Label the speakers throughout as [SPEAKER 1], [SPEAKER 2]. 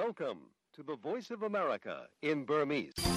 [SPEAKER 1] Welcome to the Voice of America in Burmese.
[SPEAKER 2] ။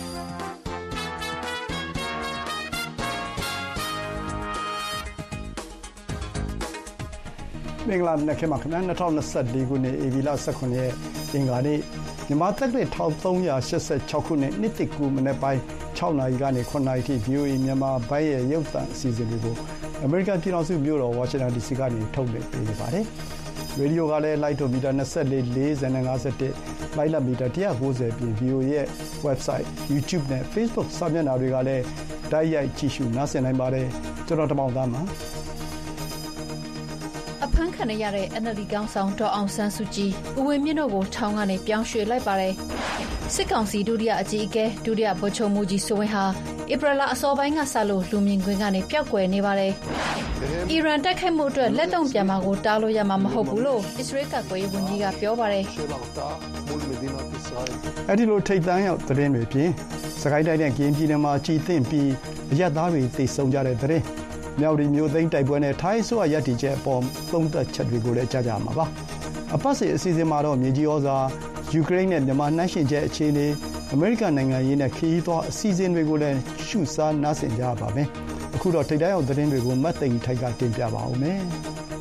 [SPEAKER 2] မင်္ဂလာနံနက်ခင်းပါခင်ဗျာ2024ခုနှစ်ဧပြီလ18ရက်အင်္ဂါနေ့မြန်မာသက်တဲ့1386ခုနှစ်နှစ်တကူမနေ့ပိုင်း6နာရီကနေ9နာရီထိ VOA မြန်မာဘိုင်းရဲ့ရုပ်သံအစီအစဉ်တွေကိုအမေရိကန်ပြည်ထောင်စုမြို့တော်ဝါရှင်တန် DC ကနေထုတ်လွှင့်ပေးနေပါတယ်။ရေဒီယိုကလည်းလိုက်ထုတ်မီတာ24 40 51လိုက်လက်မီတာ190ပြင် VOA ရဲ့ website, YouTube နဲ့ Facebook စာမျက်နှာတွေကလည်းတိုက်ရိုက်ကြည့်ရှုနားဆင်နိုင်ပါတယ်။ကျွန်တော်တမောင်သားပါ။
[SPEAKER 3] အဖမ်းခံရတဲ့ NLD ကောင်ဆောင်ဒေါ်အောင်ဆန်းစုကြည်ဦးဝင်းမြင့်တို့ကိုထောင်ကနေပြောင်းရွှေ့လိုက်ပါတယ်။စစ်ကောင်စီဒုတိယအကြီးအကဲဒုတိယဗိုလ်ချုပ်မှူးကြီးစိုးဝင်းဟာဧပြီလအစောပိုင်းကစလို့လူမြင်ကွင်းကနေပျောက်ကွယ်နေပါတယ်။အီရန်တိုက်ခိုက်မှုအတွက်လက်တုံ့ပြန်မှာကိုတားလို့ရမှာမဟုတ်ဘူးလို့အစ္စရေးကာကွယ်ရေးဝန်ကြီးကပြောပါတယ်။
[SPEAKER 2] အဲဒီလိုထိပ်တန်းရောက်သတင်းတွေပြင်စကိုင်းတိုင်းနဲ့ကရင်ပြည်နယ်မှာကြီးသင့်ပြီးအရက်သားတွေသိဆုံးကြတဲ့သတင်းမြောက်ဒီမျိုးသိန်းတိုက်ပွဲနဲ့ထိုင်းဆိုရရပ်တည်ချက်အပေါ်သုံးသက်ချက်တွေကိုလည်းကြားကြမှာပါ။အပတ်စဉ်အစီအစဉ်မှာတော့မြေကြီးဩဇာယူကရိန်းနဲ့မြန်မာနှိုင်းယှဉ်ချက်အခြေအနေအမေရိကန်နိုင်ငံရေးနဲ့ခရီးသွားအစီအစဉ်တွေကိုလည်းရှုစားနားဆင်ကြပါမယ်။အခုတော့ထိပ်တန်းရောက်သတင်းတွေကိုမတ်သိန်းထိုက်ကတင်ပြပါဦးမယ်။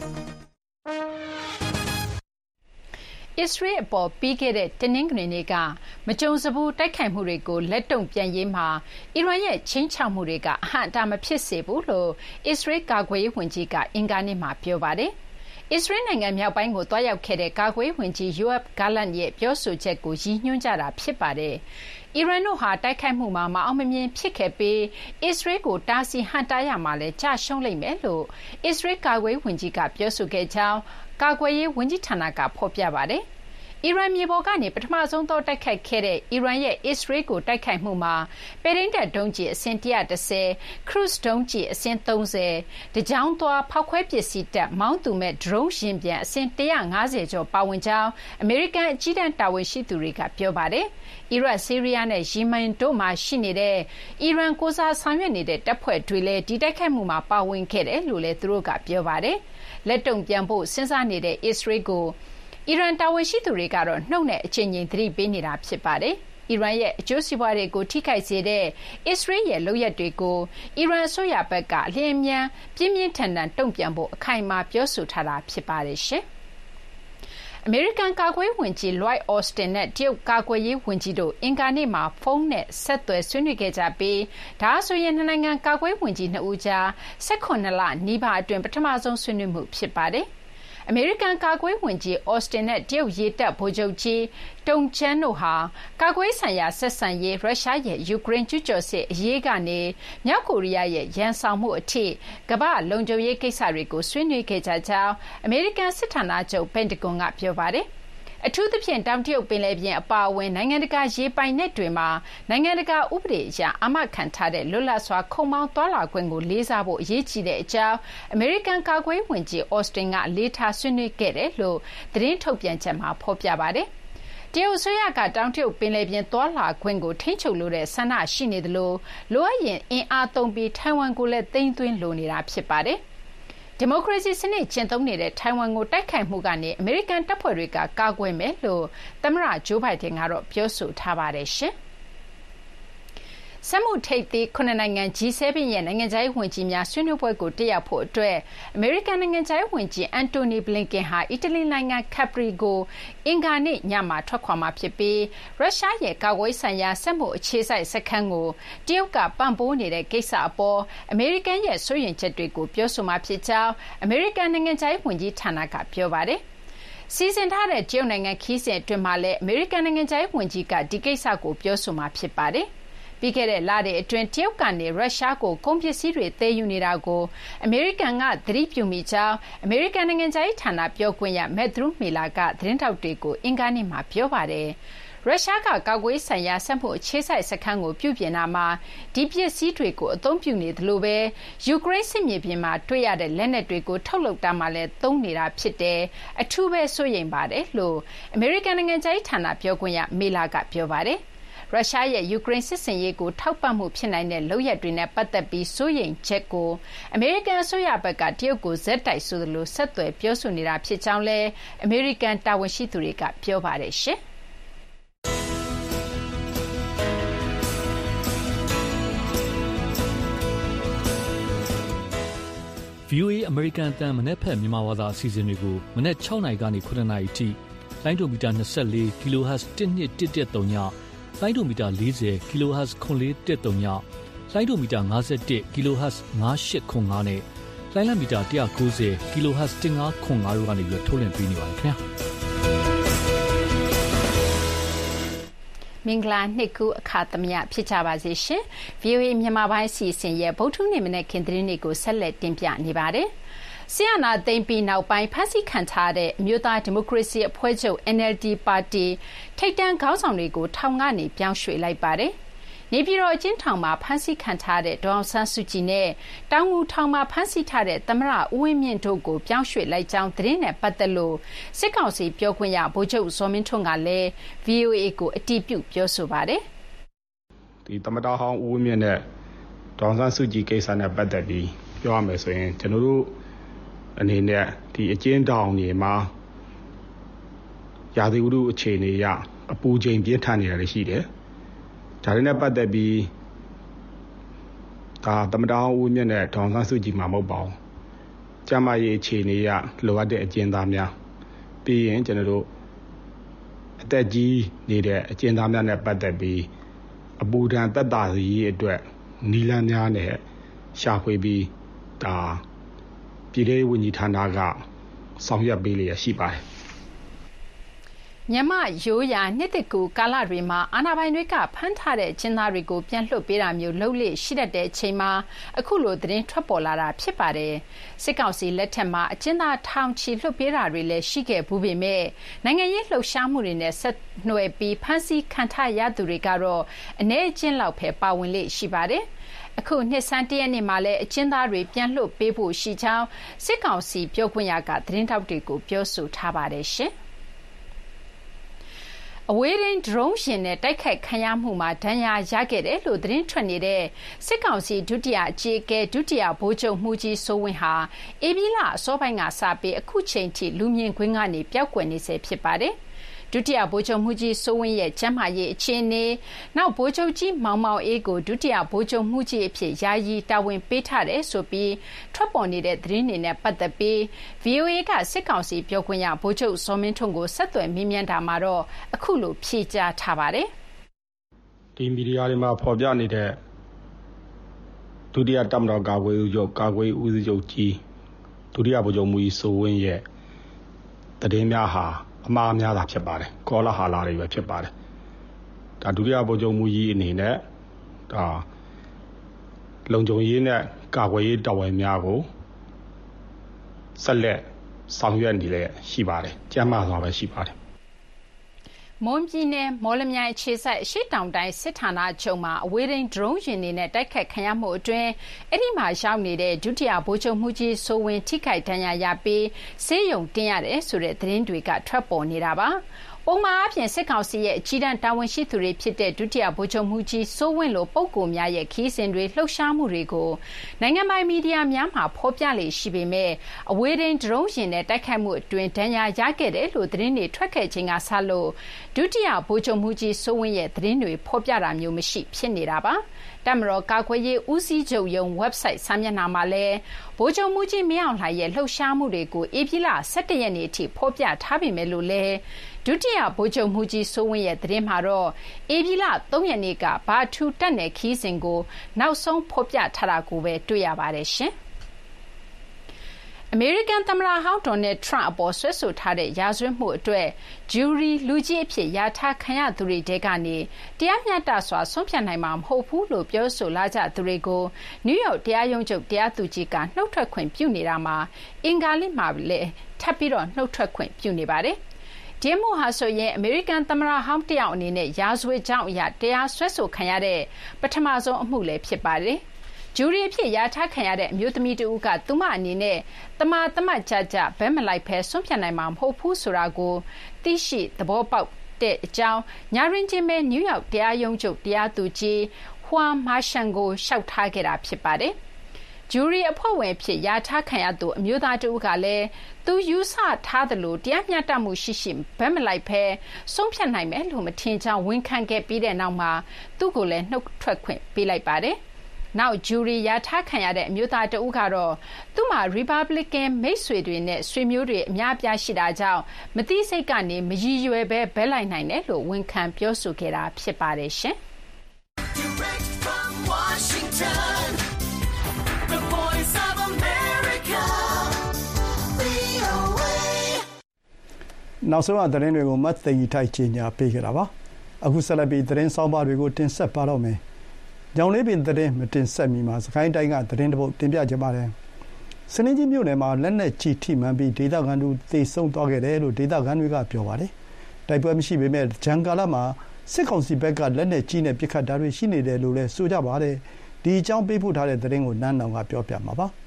[SPEAKER 4] အစ္စရေးအပေါ်ပြီးခဲ့တဲ့တနင်္ဂနွေနေ့ကမကြုံစဘူးတိုက်ခိုက်မှုတွေကိုလက်တုံ့ပြန်ရေးမှာအီရန်ရဲ့ချင်းချောက်မှုတွေကအဟန့်အတားမဖြစ်စေဘူးလို့အစ္စရေးကာကွယ်ရေးဝန်ကြီးကအင်္ဂါနေ့မှာပြောပါတယ်။အစ္စရေးနိုင်ငံမြောက်ပိုင်းကိုတွားရောက်ခဲ့တဲ့ကာကွယ်ရေးဝန်ကြီး Yoav Gallant ရဲ့ပြောဆိုချက်ကိုရည်ညွှန်းကြတာဖြစ်ပါတယ်။အီရန်တို့ဟာတိုက်ခိုက်မှုမှာမအောင်မမြင်ဖြစ်ခဲ့ပြီးအစ္စရေးကိုတားဆီးဟန့်တားရမှာလည်းကြာရှုံးလိမ့်မယ်လို့အစ္စရေးကာကွယ်ရေးဝန်ကြီးကပြောဆိုခဲ့ကြောင်းကာကွယ်ရေးဝန်ကြီးဌာနကဖော်ပြပါတယ်။အီရန်မြေပေါ်ကနေပထမဆုံးသောတိုက်ခိုက်ခဲ့တဲ့အီရန်ရဲ့အစ္စရေးကိုတိုက်ခိုက်မှုမှာပဲရင်းတပ်ဒုံးကျည်အစင်း110 ခရုစ်ဒုံးကျည်အစင်း30တကြောင်သွားဖောက်ခွဲပစ္စည်းတပ်မောင်းသူမဲ့ဒရုန်းယာဉ်ပြန်အစင်း150ကျော်ပါဝင်ကြောင်းအမေရိကန်အကြီးတန်းတာဝန်ရှိသူတွေကပြောပါတယ်။အီရတ်၊ဆီးရီးယားနဲ့ယီမင်တို့မှာရှိနေတဲ့အီရန်ကိုစားဆောင်ရွက်နေတဲ့တပ်ဖွဲ့တွေလည်းဒီတိုက်ခိုက်မှုမှာပါဝင်ခဲ့တယ်လို့လည်းသူတို့ကပြောပါတယ်။လက်တုံ့ပြန်ဖို့စဉ်းစားနေတဲ့အစ္စရေးကိုအီရန်တာဝန်ရှိသူတွေကတော့နှုတ်နဲ့အချိန်ချင်းသတိပေးနေတာဖြစ်ပါတယ်။အီရန်ရဲ့အကျိုးစီးပွားတွေကိုထိခိုက်စေတဲ့အစ္စရေးရဲ့လုပ်ရပ်တွေကိုအီရန်အစိုးရဘက်ကအလျင်အမြန်ပြင်းပြင်းထန်ထန်တုံ့ပြန်ဖို့အခိုင်အမာပြောဆိုထားတာဖြစ်ပါတယ်ရှင်။အမေရိကန်ကာကွယ်ရေးဝန်ကြီး Lloyd Austin နဲ့တရုတ်ကာကွယ်ရေးဝန်ကြီးတို့အင်္ဂါနေ့မှာဖုန်းနဲ့ဆက်သွယ်ဆွေးနွေးခဲ့ကြပြီးဒါဆိုရင်နှစ်နိုင်ငံကာကွယ်ရေးဝန်ကြီး2ဦးကြား18လနီးပါးအတွင်းပထမဆုံးဆွေးနွေးမှုဖြစ်ပါတယ်။အမေရိကန်ကာကွယ်ရေးဝန်ကြီးအော်စတင်နဲ့တရုတ်ရေတပ်ဗိုလ်ချုပ်ကြီးတုံချန်းတို့ဟာကာကွယ်ဆိုင်ရာဆက်ဆံရေးရုရှားရဲ့ယူကရိန်းကျူးကျော်စစ်အရေးကနေမြောက်ကိုရီးယားရဲ့ရန်ဆောင်မှုအထိကမ္ဘာလုံခြုံရေးကိစ္စတွေကိုဆွေးနွေးခဲ့ကြကြောင်းအမေရိကန်စစ်ဌာနချုပ်ပင်တဂွန်ကပြောပါတယ်။အထူးသဖြင့်တောင်တရုတ်ပင်လယ်ပြင်အပါအဝင်နိုင်ငံတကာရေပိုင်နက်တွေမှာနိုင်ငံတကာဥပဒေအရအာမခံထားတဲ့လွတ်လပ်စွာခုံမောင်းသွားလာခွင့်ကိုလေးစားဖို့အရေးကြီးတဲ့အကြောင်းအမေရိကန်ကာကွယ်ရေးဝန်ကြီးအော်စတင်ကလေးထားဆွေးနွေးခဲ့တယ်လို့သတင်းထုတ်ပြန်ချက်မှာဖော်ပြပါတယ်။တရုတ်အစိုးရကတောင်တရုတ်ပင်လယ်ပြင်သွားလာခွင့်ကိုထိန်းချုပ်လိုတဲ့ဆန္ဒရှိနေသလိုလိုအပ်ရင်အင်အားသုံးပြီးထိုင်ဝမ်ကိုလည်းသိမ်းသွင်းလိုနေတာဖြစ်ပါတယ်။ဒီမိုကရေစီစနစ်ကျင့်သုံးနေတဲ့ထိုင်ဝမ်ကိုတိုက်ခိုက်မှုကနေအမေရိကန်တပ်ဖွဲ့တွေကကာကွယ်မယ်လို့သမ္မတဂျိုးဘိုင်ဒန်ကတော့ပြောဆိုထားပါတယ်ရှင်။စက်မှုထိပ်သီး9နိုင်ငံ G7 ရဲ့နိုင်ငံခြားရေးဝန်ကြီးများဆွေးနွေးပွဲကိုတက်ရောက်ဖို့အတွက်အမေရိကန်နိုင်ငံခြားရေးဝန်ကြီးအန်တိုနီဘလင်ကန်ဟာအီတလီနိုင်ငံကပ်ပရီကိုအင်္ဂါနေ့ညမှာထွက်ခွာမှာဖြစ်ပြီးရုရှားရဲ့ကာကွယ်ဆိုင်ရာစက်မှုအခြေစိုက်စခန်းကိုတရုတ်ကပံ့ပိုးနေတဲ့ကိစ္စအပေါ်အမေရိကန်ရဲ့စိုးရိမ်ချက်တွေကိုပြောဆိုမှာဖြစ်ကြောင်းအမေရိကန်နိုင်ငံခြားရေးဝန်ကြီးဌာနကပြောပါတယ်။စီစဉ်ထားတဲ့တရုတ်နိုင်ငံခီးစဉ်အတွင်းမှာလည်းအမေရိကန်နိုင်ငံခြားရေးဝန်ကြီးကဒီကိစ္စကိုပြောဆိုမှာဖြစ်ပါတယ်။ပြီးခဲ့တဲ့လတွေအတွင်းတရုတ်ကနေရုရှားကိုကုန်ပစ္စည်းတွေသယ်ယူနေတာကိုအမေရိကန်ကသတိပြုမိကြောင်းအမေရိကန်နိုင်ငံခြားရေးဌာနပြောခွင့်ရမက်သရူးမီလာကသတင်းထောက်တွေကိုအင်္ဂါနေ့မှာပြောပါတယ်။ရုရှားကကာကွယ်ဆိုင်ရာစက်မှုအခြေစိုက်စခန်းကိုပြုပြင်တာမှာဒီပစ္စည်းတွေကိုအသုံးပြုနေသလိုပဲယူကရိန်းစစ်မြေပြင်မှာတွေ့ရတဲ့လက်နက်တွေကိုထုတ်လုပ်တာမှာလည်းသုံးနေတာဖြစ်တယ်။အထူးပဲစိုးရိမ်ပါတယ်လို့အမေရိကန်နိုင်ငံခြားရေးဌာနပြောခွင့်ရမီလာကပြောပါတယ်။ရုရှားရဲ့ယူကရိန်းစစ်ဆင်ရေးကိုထောက်ပံ့မှုဖြစ်နိုင်တဲ့လုပ်ရပ်တွေနဲ့ပတ်သက်ပြီးစိုးရိမ်ချက်ကိုအမေရိကန်အစိုးရဘက်ကတရုတ်ကိုဇက်တိုက်ဆိုသလိုဆက်သွယ်ပြောဆိုနေတာဖြစ်ကြောင်းလည်းအမေရိကန်တာဝန်ရှိသူတွေကပြောပါတယ်ရှင်။
[SPEAKER 5] VOA အမေရိကန်အသံမနက်ဖြန်မြန်မာဘာသာအစီအစဉ်တွေကိုမနက်6နာရီကနေ9နာရီအထိလိုင်းဒိုမီတာ24 kHz 1213ညလိုင်းဒိုမီတာ40 kHz 9413ညလိုင်းဒိုမီတာ51 kHz 9805နဲ့လိုင်းလမီတာ190 kHz 1505တို့ကနေပြီးထုတ်လွှင့်ပေးနေပါတယ်ခင်ဗျာ
[SPEAKER 4] မင်္ဂလာနှစ်ကူအခါသမယဖြစ်ကြပါစေရှင် VOA မြန်မာပိုင်းစီစဉ်ရဲ့ဗုဒ္ဓနေ့မနေ့ခင်သတင်းတွေကိုဆက်လက်တင်ပြနေပါတယ်။ဆီယနာသိမ့်ပြီးနောက်ပိုင်းဖမ်းဆီးခံထားတဲ့အမျိုးသားဒီမိုကရေစီအဖွဲ့ချုပ် NLD ပါတီထိပ်တန်းခေါင်းဆောင်တွေကိုထောင်ကနေပြောင်းရွှေ့လိုက်ပါတယ်။နေပြည်တော်အကျဉ်းထောင်မှာဖမ်းဆီးခံထားတဲ့ဒေါအောင်ဆန်းစုကြည်နဲ့တောင်ငူထောင်မှာဖမ်းဆီးထားတဲ့သမ္မတဦးဝင်းမြင့်တို့ကိုပြောင်းရွှေ့လိုက်ကြောင်းသတင်းနဲ့ပတ်သက်လို့စစ်ကောင်စီပြောခွင့်ရဗိုလ်ချုပ်ဇော်မင်းထွန်းကလည်း VOA ကိုအတည်ပြုပြောဆိုပါတယ်
[SPEAKER 6] ။ဒီသမ္မတဟောင်းဦးဝင်းမြင့်နဲ့ဒေါအောင်ဆန်းစုကြည်ကိစ္စနဲ့ပတ်သက်ပြီးပြောရမယ်ဆိုရင်ကျွန်တော်တို့အနေနဲ့ဒီအကျဉ်းထောင်တွေမှာရာသီဥတုအခြေအနေအရအပူချိန်ပြင်းထန်နေတာရှိတယ်။ဒါနဲ့ပတ်သက်ပြီးဒါသမ္မတဟောင်းဦးဝင်းမြင့်နဲ့ဒေါအောင်ဆန်းစုကြည်မှာမဟုတ်ပါဘူး။ကျန်းမာရေးအခြေအနေအရလိုအပ်တဲ့အကျဉ်းသားများပြီးရင်ကျွန်တော်တို့အသက်ကြီးနေတဲ့အကျဉ်းသားများနဲ့ပတ်သက်ပြီးအပူဒဏ်သက်သာရေးအတွက်နီလန်းများနဲ့ရှာဖွေပြီးဒါပြည်ထောင်စုဝန်ကြီးဌာနကဆောင်ရွက်ပေးလျက်ရှိပါတယ်
[SPEAKER 4] မြန်မာရိုးရာနှစ်တကူကာလတွေမှာအာဏာပိုင်တွေကဖမ်းထားတဲ့ကျင်းသားတွေကိုပြန်လွှတ်ပေးတာမျိုးလုပ်လေရှိတတ်တဲ့အချိန်မှာအခုလိုသတင်းထွက်ပေါ်လာတာဖြစ်ပါတယ်။စစ်ကောင်စီလက်ထက်မှာအကျဉ်းသားထောင်ချီလွှတ်ပေးတာတွေလည်းရှိခဲ့ဘူးပေမဲ့နိုင်ငံရေးလှုပ်ရှားမှုတွေနဲ့ဆက်နွယ်ပြီးဖမ်းဆီးခံထားရသူတွေကတော့အနေအကျဉ်းလောက်ပဲပါဝင်လေရှိပါတယ်။အခုနှစ်ဆန်းတရက်နေ့မှာလည်းအကျဉ်းသားတွေပြန်လွှတ်ပေးဖို့ရှိကြောင်းစစ်ကောင်စီပြောခွင့်ရကသတင်းထောက်တွေကိုပြောဆိုထားပါတယ်ရှင်။အဝေးထိန်းဒရုန်းယာဉ်နဲ့တိုက်ခိုက်ခံရမှုမှာဒဏ်ရာရခဲ့တယ်လို့သတင်းထွက်နေတဲ့စစ်ကောင်စီဒုတိယအကြီးအကဲဒုတိယဗိုလ်ချုပ်မှူးကြီးစိုးဝင်းဟာဧပြီလအစောပိုင်းကစပြီးအခုချိန်ထိလူမြင်ကွင်းကနေပျောက်ကွယ်နေဆဲဖြစ်ပါတယ်။ဒုတိယဗိုလ်ချုပ်မှူးကြီးစိုးဝင်းရဲ့ကျန်းမာရေးအခြေအနေနောက်ဗိုလ်ချုပ်ကြီးမောင်မောင်အေးကိုဒုတိယဗိုလ်ချုပ်မှူးကြီးအဖြစ်ယာယီတာဝန်ပေးထားတယ်ဆိုပြီးထွက်ပေါ်နေတဲ့သတင်းတွေနဲ့ပတ်သက်ပြီး VOA ကစစ်ကောင်စီပြောခွင့်ရဗိုလ်ချုပ်ဇော်မင်းထွန်းကိုဆက်သွယ်မေးမြန်းတာမှာတော့အခုလိုဖြေကြားထားပါတယ်
[SPEAKER 6] ။ဒီမီဒီယာတွေမှာဖော်ပြနေတဲ့ဒုတိယတပ်မတော်ကာကွယ်ရေးဦးစီးချုပ်ကြီးဒုတိယဗိုလ်ချုပ်မှူးကြီးစိုးဝင်းရဲ့သတင်းများဟာအမှားများတာဖြစ်ပါတယ်။ကောလာဟာလာတွေပဲဖြစ်ပါတယ်။ဒါဒုတိယဗိုလ်ချုပ်မှူးကြီးအနေနဲ့ဒါလုံခြုံရေးနဲ့ကာကွယ်ရေးတာဝန်များကိုဆက်လက်ဆောင်ရွက်နေလည်းရှိပါတယ်။ကျန်းမာစွာပဲရှိပါတယ်။
[SPEAKER 4] မွန်ပြည်နယ်မော်လမြိုင်ခြေဆိုင်ရှေ့တောင်တိုင်းစစ်ဌာနချုပ်မှာအဝေးထိန်းဒရုန်းယာဉ်တွေနဲ့တိုက်ခတ်ခံရမှုအတွင်းအဲ့ဒီမှာရောက်နေတဲ့ဒုတိယဗိုလ်ချုပ်မှူးကြီးစိုးဝင်းထိခိုက်ဒဏ်ရာရပြီးဆေးရုံတင်ရတယ်ဆိုတဲ့သတင်းတွေကထွက်ပေါ်နေတာပါ။ပုံမှန်အားဖြင့်စစ်ကောင်စီရဲ့အကြီးတန်းတာဝန်ရှိသူတွေဖြစ်တဲ့ဒုတိယဗိုလ်ချုပ်မှူးကြီးစိုးဝင်းလိုပုဂ္ဂိုလ်များရဲ့ခီးစဉ်တွေလှုပ်ရှားမှုတွေကိုနိုင်ငံပိုင်မီဒီယာများမှာဖော်ပြလေရှိပေမဲ့အဝေးထိန်းဒရုန်းယာဉ်နဲ့တိုက်ခိုက်မှုအတွင်းဒဏ်ရာရခဲ့တယ်လို့သတင်းတွေထွက်ခဲ့ခြင်းကစလို့ဒုတိယဗိုလ်ချုပ်မှူးကြီးစိုးဝင်းရဲ့သတင်းတွေဖော်ပြတာမျိုးမရှိဖြစ်နေတာပါ။တပ်မတော်ကာကွယ်ရေးဦးစီးချုပ်ရုံး website စာမျက်နှာမှာလည်းဗိုလ်ချုပ်မှူးကြီးမင်းအောင်လှိုင်ရဲ့လှုပ်ရှားမှုတွေကိုဧပြီလ17ရက်နေ့အထိဖော်ပြထားပေမဲ့လို့လည်းဒုတိယဗိုလ်ချုပ်မှူးကြီးစိုးဝင်းရဲ့သတင်းမှာတော့ဧပြီလ3ရက်နေ့ကဘာထူတက်နယ်ခီးစဉ်ကိုနောက်ဆုံးဖော်ပြထားတာကိုပဲတွေ့ရပါတယ်ရှင်။အမေရိကန်သမ္မတဟောင်းဒေါ်နယ်ထရန့်အပေါ်ဆွဲဆိုထားတဲ့ရာဇဝတ်မှုအတွက်ဂျူရီလူကြီးအဖြစ်ယာထားခံရသူတွေတဲကနေတရားမျှတစွာဆုံးဖြတ်နိုင်မှာမဟုတ်ဘူးလို့ပြောဆိုလာကြသူတွေကိုနယူးယောက်တရားရုံးချုပ်တရားသူကြီးကနှုတ်ထွက်ခွင့်ပြုနေတာမှာအင်္ဂါနေ့မှာလည်းထပ်ပြီးတော့နှုတ်ထွက်ခွင့်ပြုနေပါတယ်။ဒီမှုဟာဆိုရင်အမေရိကန်သမ္မတဟောင်းတယောက်အနေနဲ့ရာဇဝတ်ကြောင်းအရတရားစွဲဆိုခံရတဲ့ပထမဆုံးအမှုလည်းဖြစ်ပါတယ်။ဂျူရီအဖြစ်ယာထားခံရတဲ့အမျိုးသမီးတဦးကသူမအနေနဲ့တမတ်ကြဘဲမလိုက်ဖဲဆုံးဖြတ်နိုင်မှာမဟုတ်ဘူးဆိုတာကိုသိရှိသဘောပေါက်တဲ့အကြောင်းညာရင်ချင်းပဲနယူးယောက်တရားရုံးချုပ်တရားသူကြီးဟွာမာရှန်ကိုလျှောက်ထားခဲ့တာဖြစ်ပါတယ်။ဂျူရီအဖွဲ့ဝင်ဖြစ်ယာထားခံရသူအမျိုးသားတဦးကလည်းသူယူဆထားသလိုတရားမျှတမှုရှိဘဲမလိုက်ဖဲဆုံးဖြတ်နိုင်မယ်လို့မထင်ကြောင်းဝန်ခံခဲ့ပြီးတဲ့နောက်မှာသူ့ကိုလည်းနှုတ်ထွက်ခွင့်ပေးလိုက်ပါတယ်။နောက်ဂျူရီရထားခံရတဲ့အမျိုးသားတဦးကတော့သူ့မှာ Republican မိတ်ဆွေတွေနဲ့ဆွေမျိုးတွေအများအပြားရှိတာကြောင့်မသိစိတ်ကနေမရည်ရွယ်ပဲဘဲလိုက်နိုင်တယ်လို့ဝန်ခံပြောဆိုခဲ့တာဖြစ်ပါတယ်ရှင်။
[SPEAKER 7] Direct from Washington, the voice of America, VOA.
[SPEAKER 2] နောက်ဆုံးသတင်းတွေကိုမတ်သိန်းထိုက်ကြီးညာပေးကြတာပါအခုဆက်လက်ပြီးသတင်းဆောင်ပါတွေကိုတင်ဆက်ပါတော့မယ်။ညောင်လေးပင်သတင်းမတင်ဆက်မီမှာစကိုင်းတိုင်းကသတင်းတစ်ပုဒ်တင်ပြကြပါမယ်။စနေကြီးမြို့နယ်မှာလက်နက်ကြီးထိမှန်ပြီးဒေသခံတို့သေဆုံးသွားခဲ့တယ်လို့ဒေသခံတွေကပြောပါတယ်။တိုက်ပွဲမရှိပေမဲ့ဂျန်ကာလာမှာစစ်ကောင်စီဘက်ကလက်နက်ကြီးနဲ့ပစ်ခတ်တာတွေရှိနေတယ်လို့လည်းဆိုကြပါတယ်။ဒီအကြောင်းပေးပို့ထားတဲ့သတင်းကိုနန်းနောင်ကပြောပြမှာပါ။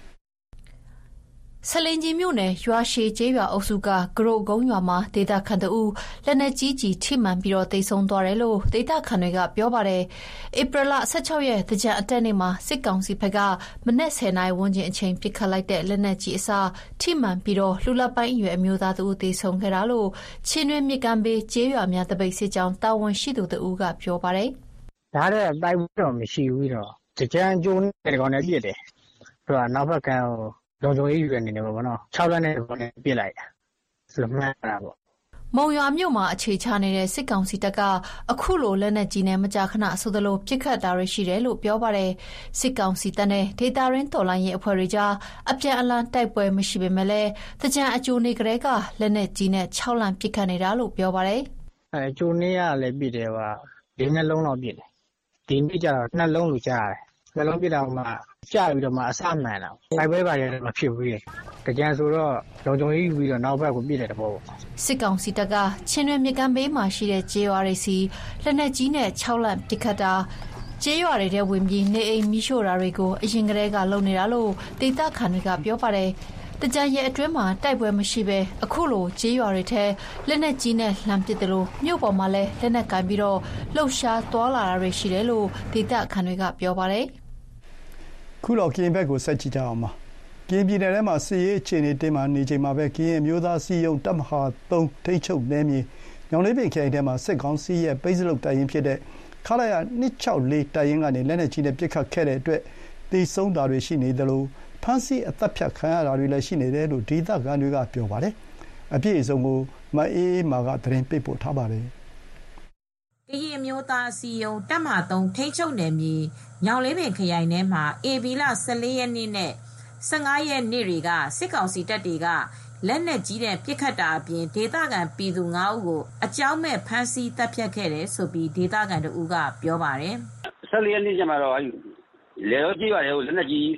[SPEAKER 3] ဆလင်ကြီးမြို့နယ်ရွာရှည်ကျေးရွာအုပ်စုကဂရုကုန်းရွာမှာဒေသခံတအူလက်နက်ကြီးကြီးထိမှန်ပြီးတော့သေဆုံးသွားတယ်လို့ဒေသခံတွေကပြောပါတယ်။ဧပြီလ16ရက်သကြံအတက်နေ့မှာစစ်ကောင်စီဘက်ကမနက်10:00နာရီဝန်းကျင်အချိန်ပစ်ခတ်လိုက်တဲ့လက်နက်ကြီးအစားထိမှန်ပြီးတော့လူလပိုင်းအရွယ်အမျိုးသားတအူသေဆုံးခဲ့တာလို့ချင်းတွင်းမြစ်ကမ်းဘေးကျေးရွာများတပိတ်စစ်ကြောင်းတာဝန်ရှိသူတအူကပြောပါတယ်
[SPEAKER 8] ။ဒါတဲ့တိုက်ပွဲတော့မရှိဘူးတော့သကြံကျိုးတဲ့ကောင်နဲ့ပြစ်တယ်။သူကနောက်ဘက်ကလုံခြုံရေးယူနေတယ်ပေါ့နော်6လက်နဲ့ပေါ့နဲ့ပြစ်လိုက်ဆိုတော့မှန်းတာပေါ့
[SPEAKER 3] မုံရွာမြို့မှာအခြေချနေတဲ့စစ်ကောင်စီတပ်ကအခုလိုလက်နက်ကြီးနဲ့မကြာခဏဆိုသလိုပစ်ခတ်တာတွေရှိတယ်လို့ပြောပါတယ်စစ်ကောင်စီတပ်နဲ့ဒေတာရင်းတော်လိုင်းရဲ့အဖွဲ့တွေကြားအပြန်အလှန်တိုက်ပွဲမရှိပေမဲ့လည်းတကြံအကျိုးနေကလေးကလက်နက်ကြီးနဲ့6လံပစ်ခတ်နေတာလို့ပြောပါတယ်
[SPEAKER 8] အကျိုးနေရလည်းပြစ်တယ်ဟာဒီနှလုံးတော့ပြစ်တယ်ဒီနေ့ကျတော့နှလုံးလိုကြားတယ်နှလုံးပြစ်တော့မှကြာပြီးတော့မှအစမှန်တော့တိုက်ပွဲပါရတယ်မဖြစ်ဘူးလေကြံဆိုတော့လုံခြုံရေးယူပြီးတော့နောက်ဘက်ကိုပြစ်တယ်တဘော
[SPEAKER 3] စစ်ကောင်စီတပ်ကချင်းတွင်မြကမ်းဘေးမှာရှိတဲ့ကျေးရွာတွေစီလက်နက်ကြီးနဲ့6လန့်ပစ်ခတ်တာကျေးရွာတွေထဲဝင်ပြီးနေအိမ်မိရှို့တာတွေကိုအရင်ကတည်းကလုပ်နေတာလို့ဒေသခံတွေကပြောပါတယ်တကြံရဲ့အတွင်းမှာတိုက်ပွဲမရှိဘဲအခုလိုကျေးရွာတွေထဲလက်နက်ကြီးနဲ့လှမ်းပစ်တယ်လို့မြို့ပေါ်မှာလည်းလက်နက်ကင်ပြီးတော့လှုပ်ရှားသွားလာတာတွေရှိတယ်လို့ဒေသခံတွေကပြောပါတယ်
[SPEAKER 2] ခုတော့ကရင်ဘက်ကိုဆက်ကြည့်ကြအောင်ပါကရင်ပြည်နယ်ထဲမှာစစ်ရေးအခြေအနေတင်းမာနေချိန်မှာပဲကရင်မျိုးသားစီယုံတပ်မဟာ3ထိန်းချုပ်နယ်မြေညောင်လေးပင်ခရိုင်ထဲမှာစစ်ကောင်စီရဲ့ပိတ်စလုတ်တပ်ရင်းဖြစ်တဲ့ခလာရ264တပ်ရင်းကနေလက်နက်ကြီးနဲ့ပစ်ခတ်ခဲ့တဲ့အတွက်သေဆုံးတာတွေရှိနေတယ်လို့ဖမ်းဆီးအသက်ဖြတ်ခံရတာတွေလည်းရှိနေတယ်လို့ဒေသခံတွေကပြောပါတယ်အပြည့်အစုံကိုမအေးမာကသတင်းပေးပို့ထားပါတယ်
[SPEAKER 9] ကရင်မျိုးသားစီယုံတပ်မဟာ3ထိန်းချုပ်နယ်မြေညောင်လေးပင်ခရိုင်ထဲမှာဧပြီလ14ရက်နေ့နဲ့15ရက်နေ့တွေကစစ်ကောင်စီတပ်တွေကလက်နက်ကြီးနဲ့ပစ်ခတ်တာအပြင်ဒေသခံပြည်သူ9ဦးကိုအကြောင်းမဲ့ဖမ်းဆီးတပ်ဖြတ်ခဲ့တယ်ဆိုပြီးဒေသခံတို့ကပြောပါတယ်
[SPEAKER 10] 14ရက်နေ့ကျမှတော့လေရောကြီးပါတယ်လက်နက်ကြီး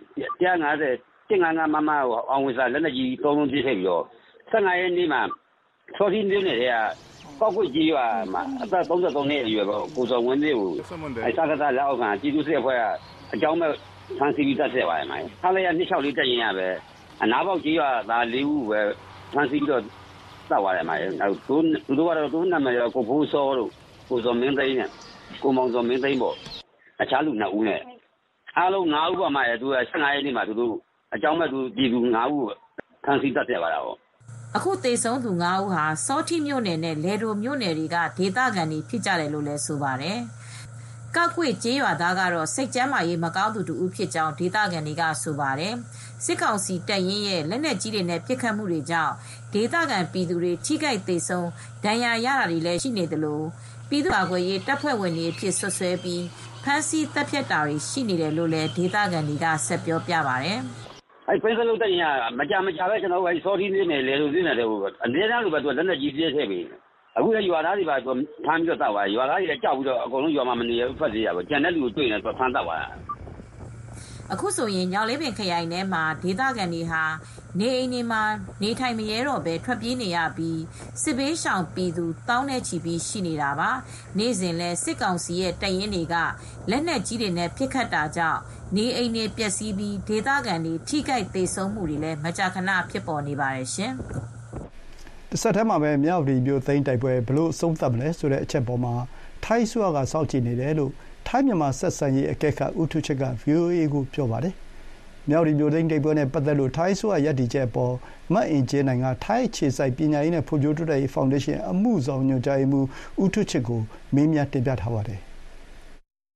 [SPEAKER 10] 150မမအောင်ဝစားလက်နက်ကြီး3လုံးပြစ်ခဲ့ပြီးတော့15ရက်နေ့မှာစောတိမြို့နယ်ကကောက်ကွေ့ကြီးရွာမှာအသက်33နှစ်အရွယ်ပေါ့ကိုစောဝင်းလေးကိုစကားသားလက်အောက်ကကြီးသူစစ်အဖွဲ့ကအကြောင်းမဲ့ဖမ်းဆီးပြီးတပ်ဆက်ပါတယ်မိုင်းခလာရ264တက်ရင်ရပဲအနာပေါက်ကြီးရွာသား4ဦးပဲဖမ်းဆီးပြီးတော့တပ်သွားတယ်မိုင်းသူတို့ကတော့သူနာမည်ကိုဖိုးစောတို့ကိုစောမင်းသိန်းနဲ့ကိုမောင်စောမင်းသိန်းပေါ့အခြားလူ2ဦးနဲ့အားလုံး9ဦးပါမှသူက15ရက်နေ့မှာသူတို့အကြောင်းမဲ့သူပြည်သူ9ဦးဖမ်းဆီးတပ်ဆက်ပါတာပေါ့
[SPEAKER 9] အခုသေဆုံးသူ9ဦးဟာစောတိမြို့နယ်နဲ့လေဒိုမြို့နယ်တွေကဒေသခံတွေဖြစ်ကြတယ်လို့လည်းဆိုပါတယ်။ကောက်ကွေ့ကျေးရွာသားကတော့စိတ်ကျန်းမာရေးမကောင်းသူတူဖြစ်ကြောင်းဒေသခံတွေကဆိုပါတယ်။စစ်ကောင်စီတပ်ရင်းရဲ့လက်နက်ကြီးတွေနဲ့ပစ်ခတ်မှုတွေကြောင့်ဒေသခံပြည်သူတွေထိခိုက်သေဆုံးဒဏ်ရာရတာတွေလည်းရှိနေတယ်လို့ပြည်သူ့ကာကွယ်ရေးတပ်ဖွဲ့ဝင်တွေဖြစ်ဆွဆွဲပြီးဖမ်းဆီးတပ်ဖြတ်တာတွေရှိနေတယ်လို့လည်းဒေသခံတွေကဆက်ပြောပြပါတယ်။
[SPEAKER 10] ပိတ်စလုတ်တဲ့ညာမကြပဲကျွန်တော်တို့စောတိနေလေလို့သိနေတယ်ဟိုအနည်းတန်းလိုပဲသူလက်နက်ကြီးပြည့်ထည့်ပြီးအခုလည်းရွာသားတွေပါသူဖမ်းပြီးတော့တောက်သွားရွာသားတွေလည်းကြောက်ပြီးတော့အကုန်လုံးရွာမှာမနေရဘူးဖက်စီရပါကျန်တဲ့လူကိုတွေ့နေတော့ဖမ်းတောက်သွား
[SPEAKER 9] အခုဆိုရင်ညောင်လေးပင်ခရိုင်ထဲမှာဒေသခံတွေဟာနေအိမ်တွေမှာနေထိုင်မရဲတော့ပဲထွက်ပြေးနေရပြီးစစ်ဘေးရှောင်ပြည်သူတောင်းနဲ့ချီပြီးရှိနေတာပါနေ့စဉ်လဲစစ်ကောင်စီရဲ့တပ်ရင်းတွေကလက်နက်ကြီးတွေနဲ့ပစ်ခတ်တာကြောင့်နေအိမ်တွေပျက်စီးပြီးဒေသခံတွေထိခိုက်သေဆုံးမှုတွေလည်းမကြာခဏဖြစ်ပေါ်နေပါတယ်ရှင်
[SPEAKER 2] တစ်ဆက်တည်းမှာပဲမြောက်ဒီမျိုးသိန်းတိုက်ပွဲဘလို့အဆုံးသတ်မလဲဆိုတဲ့အချက်ပေါ်မှာထိုင်းဆွာကစောင့်ကြည့်နေတယ်လို့ထိုင်းမြန်မာဆက်ဆံရေးအကဲခတ်ဦးထုချစ်က VOA ကိုပြောပါတယ်။မြောက်ဒီမျိုးသိန်းတိုက်ပွဲနဲ့ပတ်သက်လို့ထိုင်းဆွာရပ်တည်ချက်ပေါ်မတ်အင်ကျင်းနိုင်ကထိုင်းခြေစိုက်ပညာရေးနဲ့ဖွံ့ဖြိုးတိုးတက်ရေးဖောင်ဒေးရှင်းအမှုဆောင်ညွှန်ကြားရေးမှူးဦးထုချစ်ကိုမေးမြန်းတင်ပြထားပါတယ်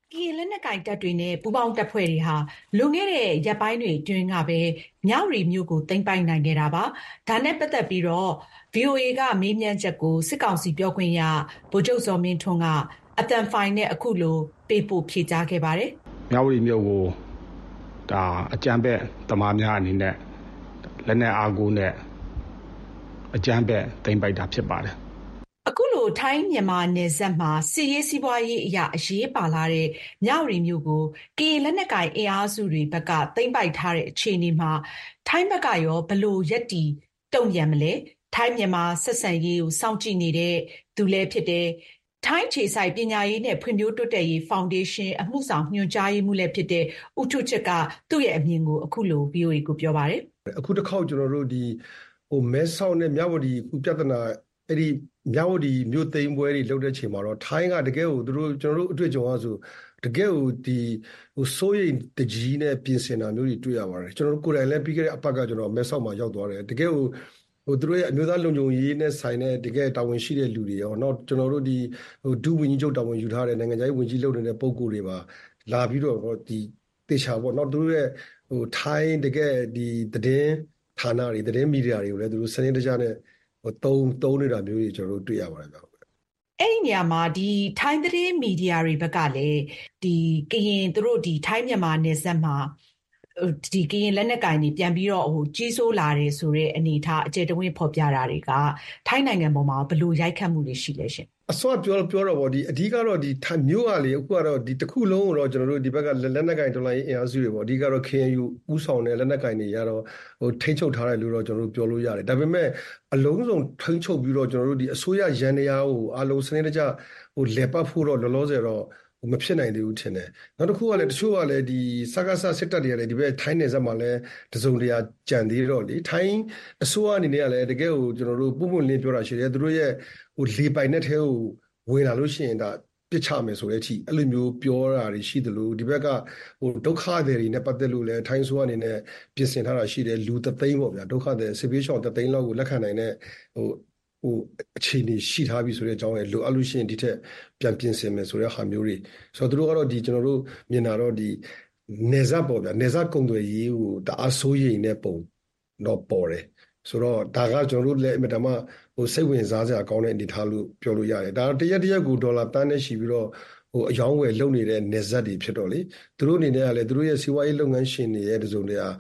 [SPEAKER 11] ကရင်လက်နက်ကိုင်တပ်တွေနဲ့ပူးပေါင်းတပ်ဖွဲ့တွေဟာလွန်ခဲ့တဲ့ရက်ပိုင်းတွေအတွင်းကပဲမြဝတီမြို့ကိုသိမ်းပိုက်နိုင်ခဲ့တာပါ။ဒါနဲ့ပတ်သက်ပြီးတော့ VOA ကမေးမြန်းချက်ကိုစစ်ကောင်စီပြောခွင့်ရဗိုလ်ချုပ်ဇော်မင်းထွန်းကအသံဖိုင်နဲ့အခုလိုပေးပို့ဖြေကြားခဲ့ပါတယ်
[SPEAKER 6] ။မြဝတီမြို့ကိုဒါအကြမ်းဖက်သမားများအနေနဲ့လက်နက်အားကိုးနဲ့အကြမ်းဖက်သိမ်းပိုက်တာဖြစ်ပါတယ်။
[SPEAKER 11] အခုလိုထိုင်းမြန်မာနယ်စပ်မှာစစ်ရေးစီးပွားရေးအရာအရေးပါလာတဲ့မြဝတီမြို့ကိုကရင်လက်နက်ကိုင်အင်အားစုတွေဘက်ကသိမ်းပိုက်ထားတဲ့အခြေအနေမှာထိုင်းဘက်ကရောဘယ်လိုရပ်တည်တုံ့ပြန်မလဲထိုင်းမြန်မာဆက်ဆံရေးကိုစောင့်ကြည့်နေတဲ့သူလည်းဖြစ်တယ်ထိုင်းခြေဆိုင်ပညာရေးနဲ့ဖွံ့ဖြိုးတိုးတက်ရေးဖောင်ဒေးရှင်းအမှုဆောင်ညွှန်ကြားရေးမှူးလည်းဖြစ်တဲ့ဦးထုချစ်ကသူ့ရဲ့အမြင်ကိုအခုလို VOA ကိုပြောပါတယ်
[SPEAKER 12] အခုတစ်ခေါက်ကျွန်တော်တို့ဒီမဲဆောက်နဲ့မြဝတီခုပြဿနာအဲ့ဒီမြဝတီမြို့သိမ်းပွဲတွေလုပ်တဲ့ချိန်မှာတော့ထိုင်းကတကယ်ကိုကျွန်တော်တို့အတွေ့အကြုံအဆိုတကယ်ကိုဒီစိုးရိမ်တကြီးနဲ့ပြင်ဆင်တာမျိုးတွေတွေ့ရပါတယ်ကျွန်တော်တို့ကိုယ်တိုင်လည်းပြီးခဲ့တဲ့အပတ်ကကျွန်တော်မဲဆောက်မှာရောက်သွားတယ်တကယ်ကိုသူတို့ရဲ့အမျိုးသားလုံခြုံရေးနဲ့ဆိုင်တဲ့တကယ်တာဝန်ရှိတဲ့လူတွေရောနောက်ကျွန်တော်တို့ဒီဒုဝန်ကြီးချုပ်တာဝန်ယူထားတဲ့နိုင်ငံခြားရေးဝန်ကြီးလုပ်နေတဲ့ပုံကိုယ်တွေပါလာပြီးတော့ဒီတေချာပေါ့နော်သူတို့ရဲ့ထိုင်းတကယ်ဒီသတင်းဌာနတွေသတင်းမီဒီယာတွေကိုလည်းသူတို့စနစ်တကျနဲ့သုံးနေတာမျိုးတွေကျွန်တော်တို့တွေ့ရပါတယ်ဗျ
[SPEAKER 11] ။အဲ့ဒီနေရာမှာဒီထိုင်းသတင်းမီဒီယာတွေဘက်ကလည်းဒီကရင်သူတို့ဒီထိုင်းမြန်မာနယ်စပ်မှာဒီကရင်လက်နက်ကင်တွေပြန်ပြီးတော့ကြီးစိုးလာတယ်ဆိုတဲ့အနေအထားအကျယ်တဝင့်ဖော်ပြတာတွေကထိုင်းနိုင်ငံပေါ်မှာဘယ်လိုရိုက်ခတ်မှုတွေရှိလဲရှင်
[SPEAKER 12] အစောပြောတော့ဗောဒီအဓိကတော့ဒီမြို့ကလေအခုကတော့ဒီတစ်ခုလုံးကိုတော့ကျွန်တော်တို့ဒီဘက်ကလက်နက်ကင်ဒေါ်လာအင်အားစုတွေဗောအဓိကတော့ KNU ဥဆောင်တဲ့လက်နက်ကင်တွေရတော့ထိန်းချုပ်ထားတယ်လို့တော့ကျွန်တော်တို့ပြောလို့ရတယ်ဒါပေမဲ့အလုံးစုံထိန်းချုပ်ပြီးတော့ကျွန်တော်တို့ဒီအစိုးရရန်တရားကိုအလုံးစနစ်တကျလေပတ်ဖို့တော့လောလောဆယ်တော့မဖြစ်နိုင်သေးဘူးထင်တယ်နောက်တစ်ခုကလည်းတချို့ကလည်းဒီစကားဆစစ်တပ်တွေကလည်းဒီဘက်ထိုင်းနယ်စပ်မှာလည်းတစုံတရာကြံသေးတော့လေထိုင်းအစိုးရအနေနဲ့ကလည်းတကယ်ကိုကျွန်တော်တို့ပုံပုံလင်းပြောတာရှိတယ်သူတို့ရဲ့လေပိုင်နဲ့ထဲကိုဝင်လာလို့ရှိရင်ဒါပြစ်ချမယ်ဆိုတဲ့အထိအဲ့လိုမျိုးပြောတာတွေရှိတယ်လို့ဒီဘက်ကဒုက္ခတွေနဲ့ပတ်သက်လို့လည်းထိုင်းဆိုအနေနဲ့ပြင်ဆင်ထားတာရှိတယ်လူသသိန်းပေါ့ဗျာဒုက္ခတွေစစ်ပေးရှောင်သသိန်းလောက်ကိုလက်ခံနိုင်တဲ့အခြေအနေရှိထားပြီဆိုတဲ့အကြောင်းရဲ့လိုအပ်လို့ရှိရင်ဒီထက်ပြန်ပြင်ဆင်မယ်ဆိုတဲ့ဟာမျိုးတွေဆိုတော့သူတို့ကတော့ဒီကျွန်တော်တို့မြင်တာတော့ဒီနေဇတ်ပေါ့ဗျာနေဇတ်ကုံတွေရေးကိုတအားဆိုးရိမ်တဲ့ပုံတော့ပေါ်တယ်ဆိုတော့ဒါကကျွန်တော်တို့လည်းအမြဲတမ်းစိတ်ဝင်စားစရာကောင်းတဲ့အနေထားလို့ပြောလို့ရတယ်ဒါတရက်ကိုဒေါ်လာတန်းနဲ့ရှိပြီးတော့အယောင်းဝယ်လုပ်နေတဲ့နေဇတ်တွေဖြစ်တော့လေသူတို့အနေနဲ့ကလည်းသူတို့ရဲ့စီးပွားရေးလုပ်ငန်းရှင်တွေရဲ့တစုံတရာ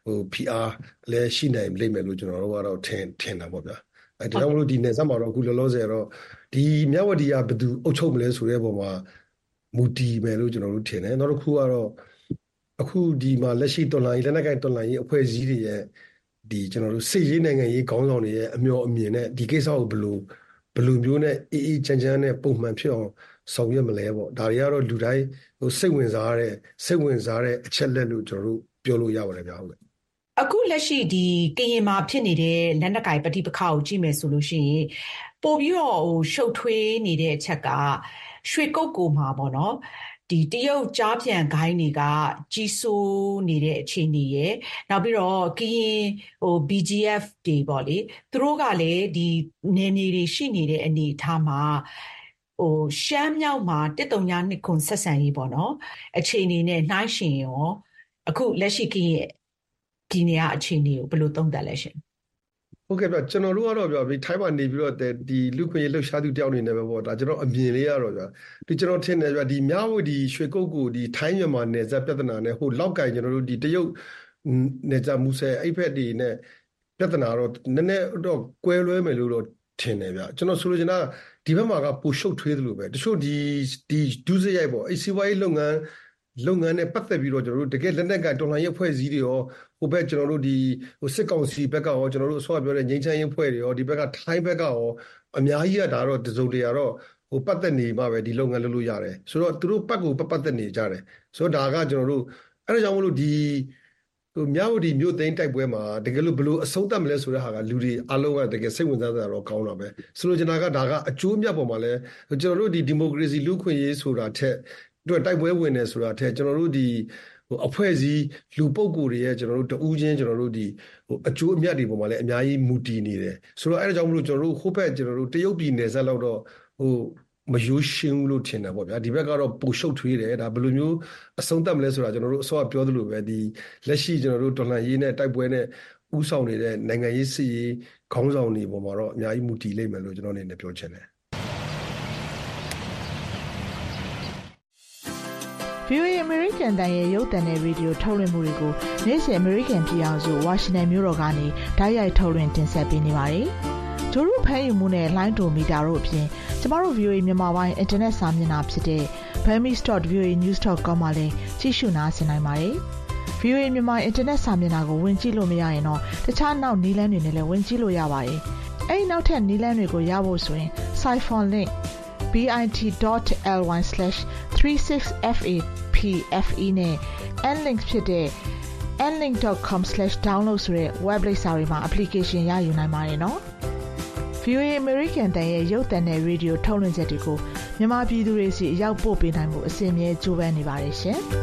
[SPEAKER 12] PR လည်းရှိနိုင်လိမ့်မယ်လို့ကျွန်တော်တို့ကတော့ထင်တာပေါ့ဗျာဒါကြောင့်မလို့ဒီနယ်စပ်မှာတော့အခုလောလောဆယ်တော့ဒီမြဝတီကဘယ်သူအုပ်ချုပ်မလဲဆိုတဲ့ပုံမှာမူတည်မယ်လို့ကျွန်တော်တို့ထင်တယ်နောက်တစ်ခုကတော့အခုဒီမှာလက်ရှိတော်လှန်ရေးလက်နက်ကိုင်တော်လှန်ရေးအဖွဲ့အစည်းတွေရဲ့ဒီကျွန်တော်တို့စစ်ရေးနိုင်ငံရေးခေါင်းဆောင်တွေရဲ့အမျှော်အမြင်နဲ့ဒီကိစ္စကိုဘယ်လိုမျိုးနဲ့အေးချမ်းနဲ့ပုံမှန်ဖြစ်အောင်ဆောင်ရွက်မလဲပေါ့ဒါတွေကတော့လူတိုင်းစိတ်ဝင်စားတဲ့အချက်လက်လို့ကျွန်တော်တို့ပြောလို့ရပါတယ်ဗျာဟုတ်ကဲ့
[SPEAKER 11] အခုလက်ရှိဒီကရင်မှာဖြစ်နေတဲ့လက်နက်ကိုင်ပဋိပက္ခကိုကြည့်မယ်ဆိုလို့ရှိရင်ပို့ပြီးတော့ရှုပ်ထွေးနေတဲ့အချက်ကရွှေကုတ်ကိုမှာပေါ့နော်ဒီတရုတ်ကြားပြန်ဂိုင်းတွေကကြီးစိုးနေတဲ့အခြေအနေရယ်နောက်ပြီးတော့ကရင် BGF တွေပေါ့လေသူတို့ကလည်းဒီနယ်မြေတွေရှိနေတဲ့အနေအထားမှာရှမ်းမြောက်မှာ139ခုဆက်ဆံရေးပေါ့နော်အခြေအနေနဲ့နှိုင်းယှဉ်ရောအခုလက်ရှိကရင်ဒီနေရာအခြေအနေကိုဘယ်လိုသုံးသပ်လဲရှင်
[SPEAKER 12] ဟုတ်ကဲ့ဗျကျွန်တော်တို့ကတော့ဗျထိုင်းမှာနေပြီးတော့ဒီလူခွင့်ရေးလှုပ်ရှားသူတယောက်အနေနဲ့ပဲပေါ့ဒါကျွန်တော်အမြင်လေးရတော့ဗျဒီကျွန်တော်ထင်တယ်ဗျဒီမြဝတီရွှေကုတ်ကိုဒီထိုင်းမြန်မာနယ်စပ်ပြဿနာနဲ့ဟိုလောက်ကိုင်ကျွန်တော်တို့ဒီတရုတ်နယ်စပ်မူဆယ်အဲ့ဖက်ဒီနဲ့ပြဿနာတော့နည်းနည်းတော့ကွဲလွဲမယ်လို့တော့ထင်တယ်ဗျကျွန်တော်ဆိုလိုချင်တာဒီဘက်မှာကပူရှုပ်ထွေးသလိုပဲတချို့ဒီဒုစရိုက်ပေါ့အဲ့စီးပွားရေးလုပ်ငန်းနဲ့ပတ်သက်ပြီးတော့ကျွန်တော်တို့တကယ်လက်နက်ကတော်လှန်ရေးအဖွဲ့အစည်းတွေရောဟိုဘက်ကျွန်တော်တို့ဒီစစ်ကောင်စီဘက်ကရောကျွန်တော်တို့အစောပြောတဲ့ငြိမ်းချမ်းရေးအဖွဲ့တွေရောဒီဘက်ကထိုင်းဘက်ကရောအများကြီးကဒါတော့တစုံတရာတော့ပတ်သက်နေမှပဲဒီလုပ်ငန်းလုပ်လို့ရတယ်ဆိုတော့သူတို့ပတ်ကိုပတ်သက်နေကြတယ်ဆိုတော့ဒါကကျွန်တော်တို့အဲ့ဒါကြောင့်မလို့ဒီမြဝတီမြို့သိမ်းတိုက်ပွဲမှာတကယ်လို့ဘလို့အဆုံးသတ်မလဲဆိုတဲ့ဟာကလူတွေအလုံးကတကယ်စိတ်ဝင်စားကြတာတော့ကောင်းတာပဲဆိုလိုချင်တာကဒါကအကျိုးမြတ်ပေါ်မှာလဲကျွန်တော်တို့ဒီမိုကရေစီလူ့ခွင့်ရေးဆိုတာထက်တို့တိုက်ပွဲဝင်နေဆိုတာထက်ကျွန်တော်တို့ဒီအဖွဲ့အစည်းလူပုဂ္ဂိုလ်တွေရဲ့ကျွန်တော်တို့တူးချင်းကျွန်တော်တို့ဒီအကျိုးအမြတ်တွေပေါ်မှာလည်းအများကြီးမူတည်နေတယ်ဆိုတော့အဲဒါကြောင့်မလို့ကျွန်တော်တို့ဟိုဘက်ကျွန်တော်တို့တရုတ်ပြည်နယ်စပ်လောက်တော့မရိုးရှင်းဘူးလို့ထင်တယ်ပေါ့ဗျာဒီဘက်ကတော့ပိုရှုပ်ထွေးတယ်ဒါဘယ်လိုမျိုးအဆုံးသတ်မလဲဆိုတာကျွန်တော်တို့အစောကပြောသလိုပဲဒီလက်ရှိကျွန်တော်တို့တော်လှန်ရေးနဲ့တိုက်ပွဲနဲ့ဥဆောင်နေတဲ့နိုင်ငံရေးစစ်ရေးခေါင်းဆောင်တွေပေါ်မှာတော့အများကြီးမူတည်လိမ့်မယ်လို့ကျွန်တော်အနေနဲ့ပြောချင်တယ်
[SPEAKER 13] VOA American တန်ရဲ့ရုပ်သံနဲ့ရေဒီယိုထုတ်လွှင့်မှုတွေကိုနေ့စဉ် American ပြည်အောင်စု Washington မြို့တော်ကနေတိုက်ရိုက်ထုတ်လွှင့်တင်ဆက်ပေးနေပါတယ်။ဂျိုးတို့ဖမ်းယူမှုနဲ့ line to meter တို့အပြင်ကျမတို့ VOA မြန်မာပိုင်း internet စာမျက်နှာဖြစ်တဲ့ burmese.voanews.com မှာလည်းကြည့်ရှုနားဆင်နိုင်ပါတယ်။ VOA မြန်မာ internet စာမျက်နှာကိုဝင်ကြည့်လို့မရရင်တော့တခြားနောက်နည်းလမ်းတွေနဲ့လည်းဝင်ကြည့်လို့ရပါတယ်။အဲဒီနောက်ထပ်နည်းလမ်းတွေကိုရဖို့ဆိုရင် Siphon link bit.ly/36FAPFE နဲ့ nlink ဖြစ်တဲ့ nlink.com/download ဆိုတဲ့ web လိပ်စာတွေမှာ application ရယူနိုင်ပါတယ်နော်။ VOA American တန်ရဲ့ရုပ်သံနဲ့ရေဒီယိုထုတ်လွှင့်ချက်တွေကိုမြန်မာပြည်သူတွေစီအရောက်ပို့ပေးနိုင်မှုအစီအမြဲကြိုးပမ်းနေပါတယ်ရှင်။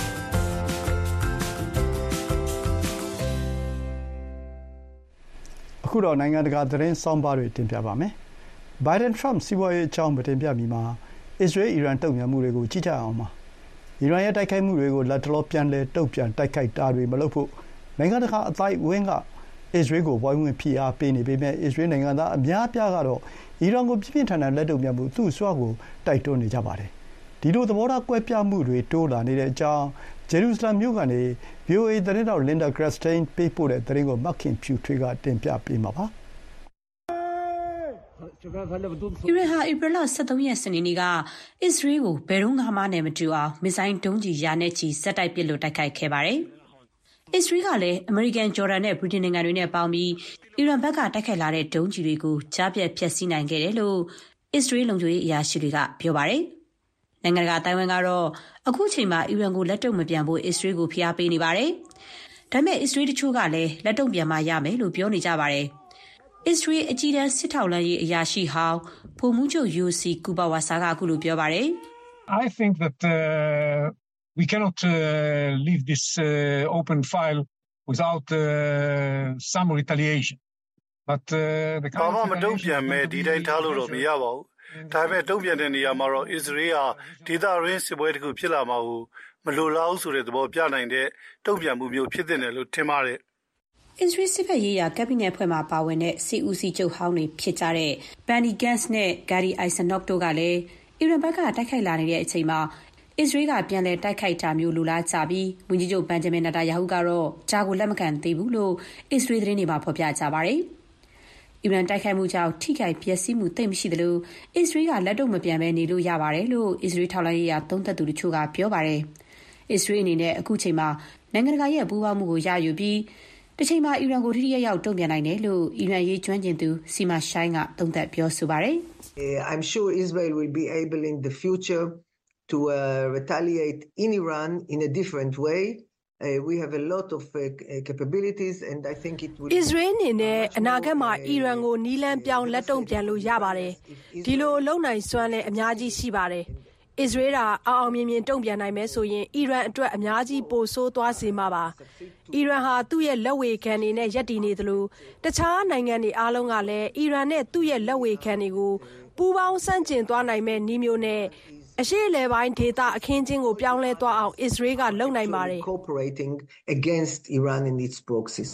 [SPEAKER 2] အခုတော့နိုင်ငံတကာသတင်းစောင်းပါတွေတင်ပြပါမယ်။ Biden Trump စီးပွားရေးအကြောင်းမတင်ပြမီမှာအစ္စရေးအီရန်တုံ့ပြန်မှုတွေကိုကြည့်ကြအောင်ပါ။အီရန်ရဲ့တိုက်ခိုက်မှုတွေကိုလက်တလောပြန်လည်တုံ့ပြန်တိုက်ခိုက်တာတွေမလုပ်ဖို့နိုင်ငံတကာအသိုက်အဝန်းကအစ္စရေးကိုဝိုင်းဝန်းဖိအားပေးနေပေမဲ့အစ္စရေးနိုင်ငံသားအများအပြားကတော့အီရန်ကိုပြင်းပြင်းထန်ထန်လက်တုံ့ပြန်မှုသူ့အစွမ်းကိုတိုက်တွန်းနေကြပါတယ်။ဒီလိုသဘောထားကွဲပြားမှုတွေတိုးလာနေတဲ့အကြောင်းဂျေရုဆလမ်မြို့ကနေ VOA သတင်းတောက် Linda Gradstein ပေးပို့တဲ့သတင်းကိုမခင်ဖြူထွေးကတင်ပြပေးမှာပါ။
[SPEAKER 14] အီရန်ဟာဧပြီလ 23 ရက်စနေနေ့ကအစ္စရေးကိုဘယ်တော့မှနဲ့မတူအောင်မစ်ဇိုင်းဒုံးကျည်ရာနဲ့ချီစက်တိုက်ပစ်လို့တိုက်ခိုက်ခဲ့ပါတယ်။အစ္စရေးကလည်းအမေရိကန်ဂျော်ဒန်နဲ့ဗြိတိန်နိုင်ငံတွေနဲ့ပေါင်းပြီးအီရန်ဘက်ကတိုက်ခိုက်လာတဲ့ဒုံးကျည်တွေကိုကြားပြတ်ဖျက်ဆီးနိုင်ခဲ့တယ်လို့အစ္စရေးလုံခြုံရေးအရာရှိတွေကပြောပါတယ်။နိုင်ငံတကာအသိုင်းအဝိုင်းကတော့အခုချိန်မှာအီရန်ကိုလက်တုံ့မပြန်ဖို့အစ္စရေးကိုဖိအားပေးနေပါတယ်။ဒါပေမဲ့အစ္စရေးတချို့ကလည်းလက်တုံ့ပြန်မှရမယ်လို့ပြောနေကြပါတယ်။အစ္စရေးအကြီးတန်းစစ်ထောက်လှမ်းရေးအရာရှိဟောင်းဗိုလ်မှူးချုပ် Yossi Kubawasa ကအခုလိုပြောပါတယ်။
[SPEAKER 15] I think that we cannot leave this open file without some retaliation. But the
[SPEAKER 16] ဘာမှမတုံ့ပြန်မဲ့ဒီတိုင်းထားလို့တော့မရပါဘူး။ဒါပေမဲ့တုံ့ပြန်တဲ့နေရာမှာတော့အစ္စရေးဟာဒေသရင်းစစ်ပွဲတစ်ခုဖြစ်လာမှာကိုမလိုလားဘူးဆိုတဲ့သဘောပြနိုင်တဲ့တုံ့ပြန်မှုမျိုးဖြစ်တဲ့လို့ထင်ပါတယ်
[SPEAKER 14] အစ္စရေးစစ်ဘက်ရေးရာကက်ဘိနက်ဖွဲ့မှာပါဝင်တဲ့စစ်ဦးစီးချုပ်ဟောင်းတွေဖြစ်ကြတဲ့ Benny Gantz နဲ့ Gadi Eisenhower တို့ကလည်းအီရန်ဘက်ကတိုက်ခိုက်လာနေတဲ့အချိန်မှာအစ္စရေးကပြန်လည်တိုက်ခိုက်တာမျိုးလိုလားကြပြီးဝန်ကြီးချုပ်ဘန်ဂျမင်နာတာယာဟုကတော့ဒါကိုလက်မခံသေးဘူးလို့အစ္စရေးသတင်းတွေမှာဖော်ပြကြပါတယ်။အီရန်တိုက်ခိုက်မှုကြောင့်ထိခိုက်ပျက်စီးမှုသိပ်မရှိသလိုအစ္စရေးကလက်တော့မပြန်ဘဲနေလို့ရပါတယ်လို့အစ္စရေးထောက်လှမ်းရေးရာသုံးသပ်သူတို့ကပြောပါတယ်။အစ္စရေးအနေနဲ့အခုချိန်မှာနိုင်ငံတကာရဲ့ပူးပေါင်းမှုကိုရယူပြီးတချိန်မှာအီရန်ကိုထိထိရောက်တုံ့ပြန်နိုင်တယ်လို့အီရန်ရေးကျွမ်းကျင်သူစီမာရှိုင်းကသုံးသပ်ပြောဆိုပါတယ်။
[SPEAKER 17] I'm sure Israel will be able in the future to retaliate in Iran in a different way. We have a lot of capabilities and I think it will
[SPEAKER 18] Israel အနေနဲ့အနာဂတ်မှာအီရန်ကိုနီးလန်းပြောင်းလက်တုံ့ပြန်လို့ရပါတယ်။ဒီလိုလုံနိုင်စွမ်းလည်းအများကြီးရှိပါတယ်။အစ္စရေးကအောင်မြင်မြင်တုံ့ပြန်နိုင်မယ်ဆိုရင်အီရန်အတွက်အများကြီးပိုဆိုးသွားစေမှာပါ။အီရန်ဟာသူ့ရဲ့လက်ဝေခံတွေနဲ့ရပ်တည်နေသလိုတခြားနိုင်ငံတွေအားလုံးကလည်းအီရန်နဲ့သူ့ရဲ့လက်ဝေခံတွေကိုပူးပေါင်းဆန့်ကျင်သွားနိုင်မဲ့နည်းမျိုးနဲ့အရှေ့အလယ်ပိုင်းဒေသအခင်းချင်းကိုပြောင်းလဲသွားအောင်အစ္စရေးကလုပ်နိုင်ပါတယ်
[SPEAKER 17] cooperating against Iran and its proxies.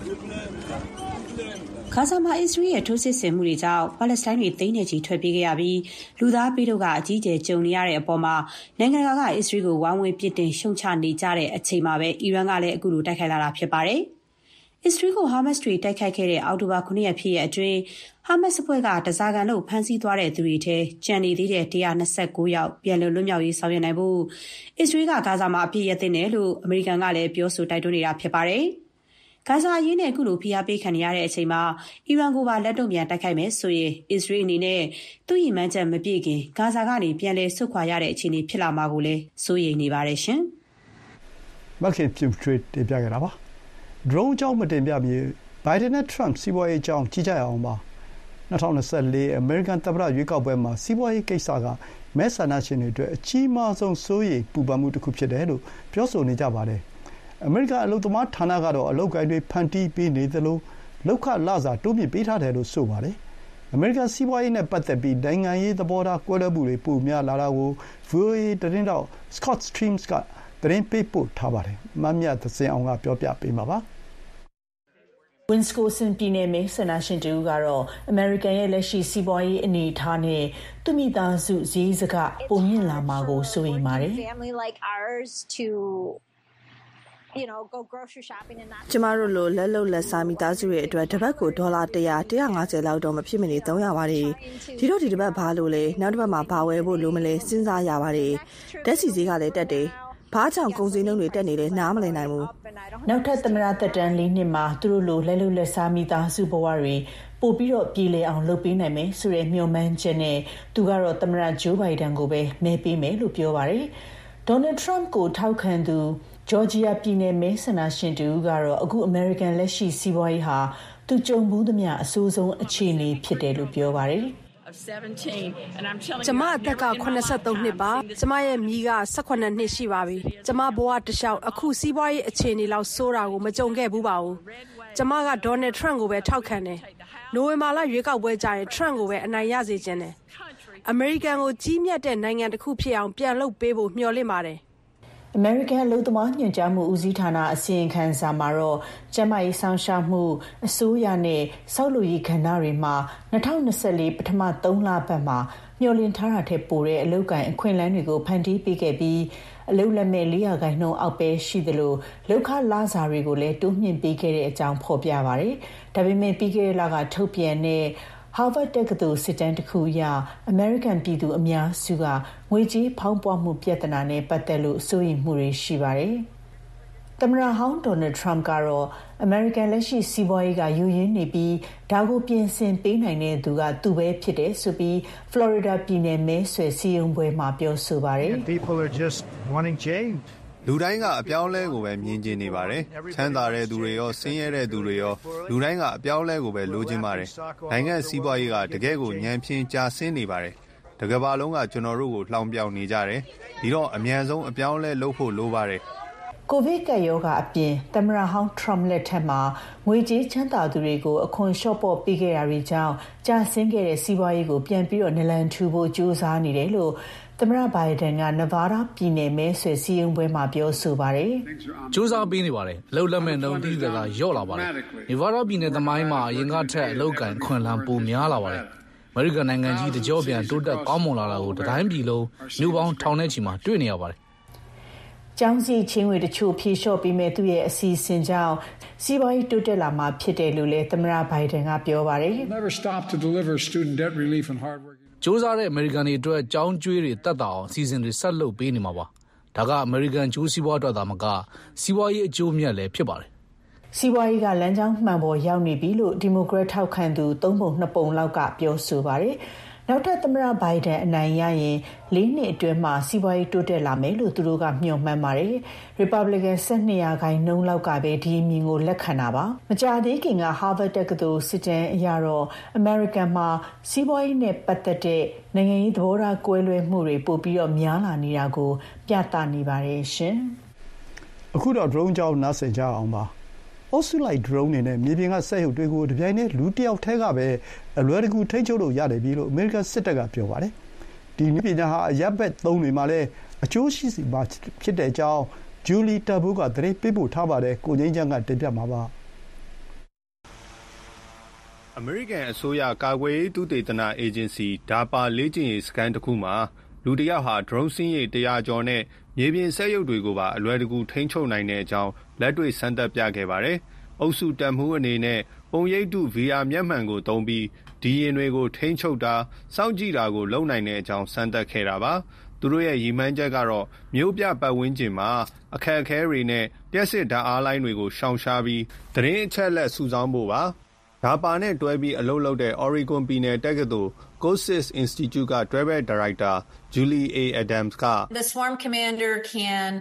[SPEAKER 14] ဂါဇာမှာအစ္စရေးရဲ့ထိုးစစ်ဆင်မှုတွေကြောင့်ပါလက်စတိုင်းတွေသိန်းနဲ့ချီထွက်ပြေးခဲ့ရပြီးလူသားပေးတို့ကအကြီးအကျယ်ကြုံနေရတဲ့အပေါ်မှာနိုင်ငံတကာကအစ္စရေးကိုဝိုင်းဝန်းပြစ်တင်ရှုံချနေကြတဲ့အချိန်မှာပဲအီရန်ကလည်းအခုလိုတိုက်ခိုက်လာတာဖြစ်ပါတယ်။အစ္စရေးကိုဟာမတ်စ်တွေတိုက်ခိုက်ခဲ့တဲ့အောက်တိုဘာ 9 ရက်ဖြစ်ရဲ့အတွင်းဟာမတ်စ်အဖွဲ့ကတစားကန်လို့ဖမ်းဆီးသွားတဲ့သူတွေထဲကြံနေသေးတဲ့129ယောက်ပြန်လည်လွတ်မြောက်ရေးဆောင်ရွက်နိုင်ဖို့အစ္စရေးကဂါဇာမှာအပြည့်ရတဲ့နယ်လို့အမေရိကန်ကလည်းပြောဆိုတိုက်တွန်းနေတာဖြစ်ပါတယ်။ဂါဇာအရေးနဲ့အခုလိုဖိအားပေးခံရတဲ့အချိန်မှာအီရန်ကိုပါလက်တုံ့ပြန်တိုက်ခိုက်မယ်ဆိုရင်အစ္စရေးအနေနဲ့သူ့ရည်မှန်းချက်မပြည့်ခင်ဂါဇာကနေပြန်လည်ဆုတ်ခွာရတဲ့အခြေအနေဖြစ်လာမှာကိုလည်းစိုးရိမ်နေပါတယ်ရှင်
[SPEAKER 2] ။မခင်ပြူထရစ်တင်ပြခဲ့တာပါ။ drone အကြောင်းမတင်ပြမီ Biden နဲ့ Trump စီးပွားရေးအကြောင်းကြည့်ကြရအောင်ပါ။2024 American သမ္မတရွေးကောက်ပွဲမှာစီးပွားရေးကိစ္စကမဲဆန္ဒရှင်တွေအတွက်အကြီးမားဆုံးစိုးရိမ်ပူပန်မှုတစ်ခုဖြစ်တယ်လို့ပြောဆိုနေကြပါတယ်။အမေရိကန်အလုပ်သမားဌာနကတော့အလုပ်ကိုင်တွေဖန်တီးပေးနေသလိုလောက်ခလစာတိုးမြင့်ပေးထားတယ်လို့ဆိုပါတယ်။အမေရိကန်စီးပွားရေးနဲ့ပတ်သက်ပြီးနိုင်ငံရေးသဘောထားကွဲလွဲမှုတွေပိုများလာတာကို VOA သတင်းတောက် Scott Streams ကသတင်းပေးပို့ထားပါတယ်။မမြတ်သဇင်အောင်ကပြောပြပေးမှာပါ
[SPEAKER 11] ။ Wisconsin ပြည်နယ်မဲဆန္ဒရှင်တူကတော့အမေရိကန်ရဲ့လက်ရှိစီးပွားရေးအနေအထားနဲ့သူမိသားစုဈေးစကပုံမြင့်လာမှာကိုစိုးရိမ်ပါတယ်
[SPEAKER 19] ကျမတို့လိုလက်လုံလက်စားမိသားစုတွေအတွက်တစ်ပတ်ကို$100 150လောက်တော့မဖြစ်မနေသုံးရပါတယ်ဒီတော့ဒီတစ်ပတ်ဘာလို့လဲနောက်တစ်ပတ်မှာဘာဝယ်ဖို့လိုမလဲစဉ်းစားရပါတယ်ဓာတ်ဆီဈေးကလည်းတက်တယ်ဘာကြောင့်ကုန်စည်နှုန်းတွေတက်နေလဲနားမလည်နိုင်ဘူး
[SPEAKER 11] နောက်ထပ်သမရသက်တမ်း၄နှစ်မှာသူတို့လိုလက်လုံလက်စားမိသားစုဘဝတွေပို့ပြီးတော့ပြည်လည်အောင်လုပ်ပေးနိုင်မယ်ဆိုတဲ့မျှော်မှန်းချက်နဲ့သူကတော့သမရဂျိုးဘိုင်ဒန်ကိုပဲမဲပေးမယ်လို့ပြောပါတယ်ဒေါ်နယ်ထရမ့်ကိုထောက်ခံသူဂျော်ဂျီယာပြည်နယ်မဲဆန္ဒရှင်တူကတော့အခုအမေရိကန်လက်ရှိစီးပွားရေးဟာသူကြုံဘူးသမျှအဆိုးဆုံးအခြေအနေဖြစ်တယ်လို့ပြောပါတယ်
[SPEAKER 18] ကျမအသက်က83နှစ်ပါကျမရဲ့မိက18နှစ်ရှိပါပြီကျမဘဝတစ်လျှောက်အခုစီးပွားရေးအခြေအနေလောက်ဆိုးတာကိုမကြုံခဲ့ဘူးပါဘူးကျမကဒေါ်နယ်ထရမ့်ကိုပဲထောက်ခံတယ်နိုဝင်ဘာလရွေးကောက်ပွဲကြရင်ထရမ့်ကိုပဲအနိုင်ရစေချင်တယ်အမေရိကန်ကိုကြီးမြတ်တဲ့နိုင်ငံတစ်ခုဖြစ်အောင်ပြန်လုပ်ပေးဖို့မျှော်လင့်ပါတယ်
[SPEAKER 11] အမေရိကန်အလုပ်သမားညွှန်ကြားမှုဦးစီးဌာနအစီရင်ခံစာမှာတော့ကျန်းမာရေးဆောင်ရှားမှုအစိုးရနဲ့ဆောက်လုပ်ရေးကဏ္ဍတွေမှာ2024ပထမ3လပတ်မှာမျှော်လင့်ထားတာထက်ပိုတဲ့အလုပ်ကိုင်အခွင့်အလမ်းတွေကိုဖန်တီးပေးခဲ့ပြီးအလုပ်လက်မဲ့400%အောက်ပဲရှိသလိုလောက်ခလစာတွေကိုလည်းတိုးမြှင့်ပေးခဲ့တဲ့အကြောင်းဖော်ပြပါတယ်။ဒါပေမဲ့ပြီးခဲ့တဲ့လကထုတ်ပြန်တဲ့ Harvard တက္ကသိုလ်စစ်တမ်းတစ်ခုအရအမေရိကန်ပြည်သူအများစုကငွေကြေးဖောင်းပွမှုပြဿနာနဲ့ပတ်သက်လို့စိုးရိမ်မှုတွေရှိပါတယ်။သမ္မတဟောင်းဒေါ်နယ်ထရမ့်ကတော့အမေရိကန်လက်ရှိစီးပွားရေးကယူရင်းနေပြီးဒါကိုပြင်ဆင်ပေးနိုင်တဲ့သူကသူပဲဖြစ်တယ်ဆိုပြီးဖလော်ရီဒါပြည်နယ်မဲဆွယ်စည်းရုံးပွဲမှာပြောဆိုပါတယ်
[SPEAKER 20] လူတိုင်းကအပြောင်းလဲကိုပဲမြင်ကျင်နေပါတယ်ချမ်းသာတဲ့သူတွေရောဆင်းရဲတဲ့သူတွေရောလူတိုင်းကအပြောင်းလဲကိုပဲလိုချင်ပါတယ်နိုင်ငံစီးပွားရေးကတကယ်ကိုညံပြင်းကြာဆင်းနေပါတယ်တကယ်ပါလုံးကကျွန်တော်တို့ကိုလှောင်ပြောင်နေကြတယ်ဒီတော့အမြန်ဆုံးအပြောင်းလဲလုပ်ဖို့လိုပါတယ်
[SPEAKER 11] ကိုဗစ်ကပ်ရောဂါအပြင်သမ္မတဟောင်းထရမ့်လက်ထက်မှာငွေကြေးချမ်းသာသူတွေကိုအခွန်လျှော့ပေါ့ပေးခဲ့တာတွေကြောင့်ကြာဆင်းခဲ့တဲ့စီးပွားရေးကိုပြန်ပြီးတော့နလန်ထူဖို့ကြိုးစားနေတယ်လို့သမ္မတဘိုင်ဒန်ကနဗားဒါးပြည်နယ်မဲဆွယ်စည်းရုံးပွဲမှာပြောဆိုပါတယ်
[SPEAKER 5] ။ကြိုးစားပေးနေပါတယ်။အလုပ်လက်မဲ့နှုန်းတိကျကရော့လာပါတယ်။နဗားဒါးပြည်နယ်သမိုင်းမှာအရင်ကထက်အလုပ်ကန်ခွင့်လန်းပိုများလာပါတယ်။အမေရိကန်နိုင်ငံကြီးတကြောပြန်တိုးတက်ကောင်းမွန်လာတာကိုတိုင်းပြည်လုံးမျိုးပေါင်းထောင်နဲ့ချီမှာတွေ့နေရပါတယ်
[SPEAKER 11] ။ကျောင်းစီချင်းဝေတချို့ဖြေလျှော့ပြီးမဲ့သူ့ရဲ့အစီအစဉ်ကြောင့်စီးပွားရေးတိုးတက်လာမှာဖြစ်တယ်လို့လည်းသမ္မတဘိုင်ဒန်ကပြောပါတယ်
[SPEAKER 5] စူးစမ်းတဲ့အမေရိကန်တွေအတွက်ကြောင်းကျွေးတွေတက်တာအောင်အစီအစဉ်တွေဆက်လုပ်ပေးနေမှာပါ။ဒါကအမေရိကန်ကျိုးစီးပွားအတွက်သာမကစီးပွားရေးအကျိုးမြတ်လည်းဖြစ်ပါတယ်
[SPEAKER 11] ။စီးပွားရေးကလမ်းကြောင်းမှန်ပေါ်ရောက်နေပြီလို့ဒီမိုကရက်ထောက်ခံသူ3ပုံ2ပုံလောက်ကပြောဆိုပါတယ်။နောက်ထပ်သမ္မတဘိုင်ဒန်အနိုင်ရရင်4နှစ်အတွင်းမှာစီးပွားရေးတိုးတက်လာမယ်လို့သူတို့ကမျှော်မှန်းပါတယ်။ Republican 12%လောက်ကပဲဒီအမြင်ကိုလက်ခံတာပါ။မကြာသေးခင်က Harvard တက္ကသိုလ်စစ်တမ်းအရတော့ American မှာစီးပွားရေးနဲ့ပတ်သက်တဲ့နိုင်ငံရေးသဘောထားကွဲလွဲမှုတွေပိုပြီးတော့များလာနေတာကိုပြသနေပါတယ်ရှင်
[SPEAKER 2] ။အခုတော့ drone ကြောင်းနားဆင်ကြအောင်ပါ။အုပ်စုလိုက် drone တွေနဲ့မြေပြင်ကစက်ရုပ်တွေကိုတပြိုင်တည်းလူတစ်ယောက်တည်းကပဲအလွယ်တကူထိန်းချုပ်လို့ရတယ်ပြီလို့အမေရိကန်စစ်တပ်ကပြောပါတယ်။ဒီနည်းပညာဟာအရပ်ဘက်သုံးတွေမှာလည်းအကျိုးရှိစေမှာဖြစ်တဲ့အကြောင်းဂျူလီတာဘိုးကသတင်းပေးပို့ထားပါတယ်။ကိုငိမ့်ချမ်းကတင်ပြမှာပါ
[SPEAKER 20] ။အမေရိကန်အစိုးရကာကွယ်ရေးသုတေသနအေဂျင်စီဒါပါလေ့ကျင့်ရေးစခန်းတစ်ခုမှာလူတစ်ယောက်ဟာ drone စင်းရည်100ကျော်နဲ့မြေပြင်စက်ရုပ်တွေကိုပါအလွယ်တကူထိန်းချုပ်နိုင်တဲ့အကြောင်းလက်တွေ့စမ်းသပ်ပြခဲ့ပါတယ်။အုပ်စုတပ်မှုအနေနဲ့ပုံရိပ်တု VR မျက်မှန်ကိုသုံးပြီးဒီရင်တွေကိုထိန်းချုပ်တာစောင့်ကြည့်တာကိုလုပ်နိုင်တဲ့အကြောင်းစမ်းသပ်ခဲ့တာပါ။သူတို့ရဲ့ရည်မှန်းချက်ကတော့မြို့ပြပတ်ဝန်းကျင်မှာအခက်အခဲတွေနဲ့လျှပ်စစ်ဓာတ်အားလိုင်းတွေကိုရှောင်ရှားပြီးသတင်းအချက်အလက်စုဆောင်းဖို့ပါ။ဒါပါနဲ့တွဲပြီးအလုပ်လုပ်တဲ့ Oregon ပြည်နယ်တက္ကသိုလ် COSIS Institute ကတွဲဘက်ဒါရိုက်တာ Julie A. Adams က
[SPEAKER 21] The swarm commander can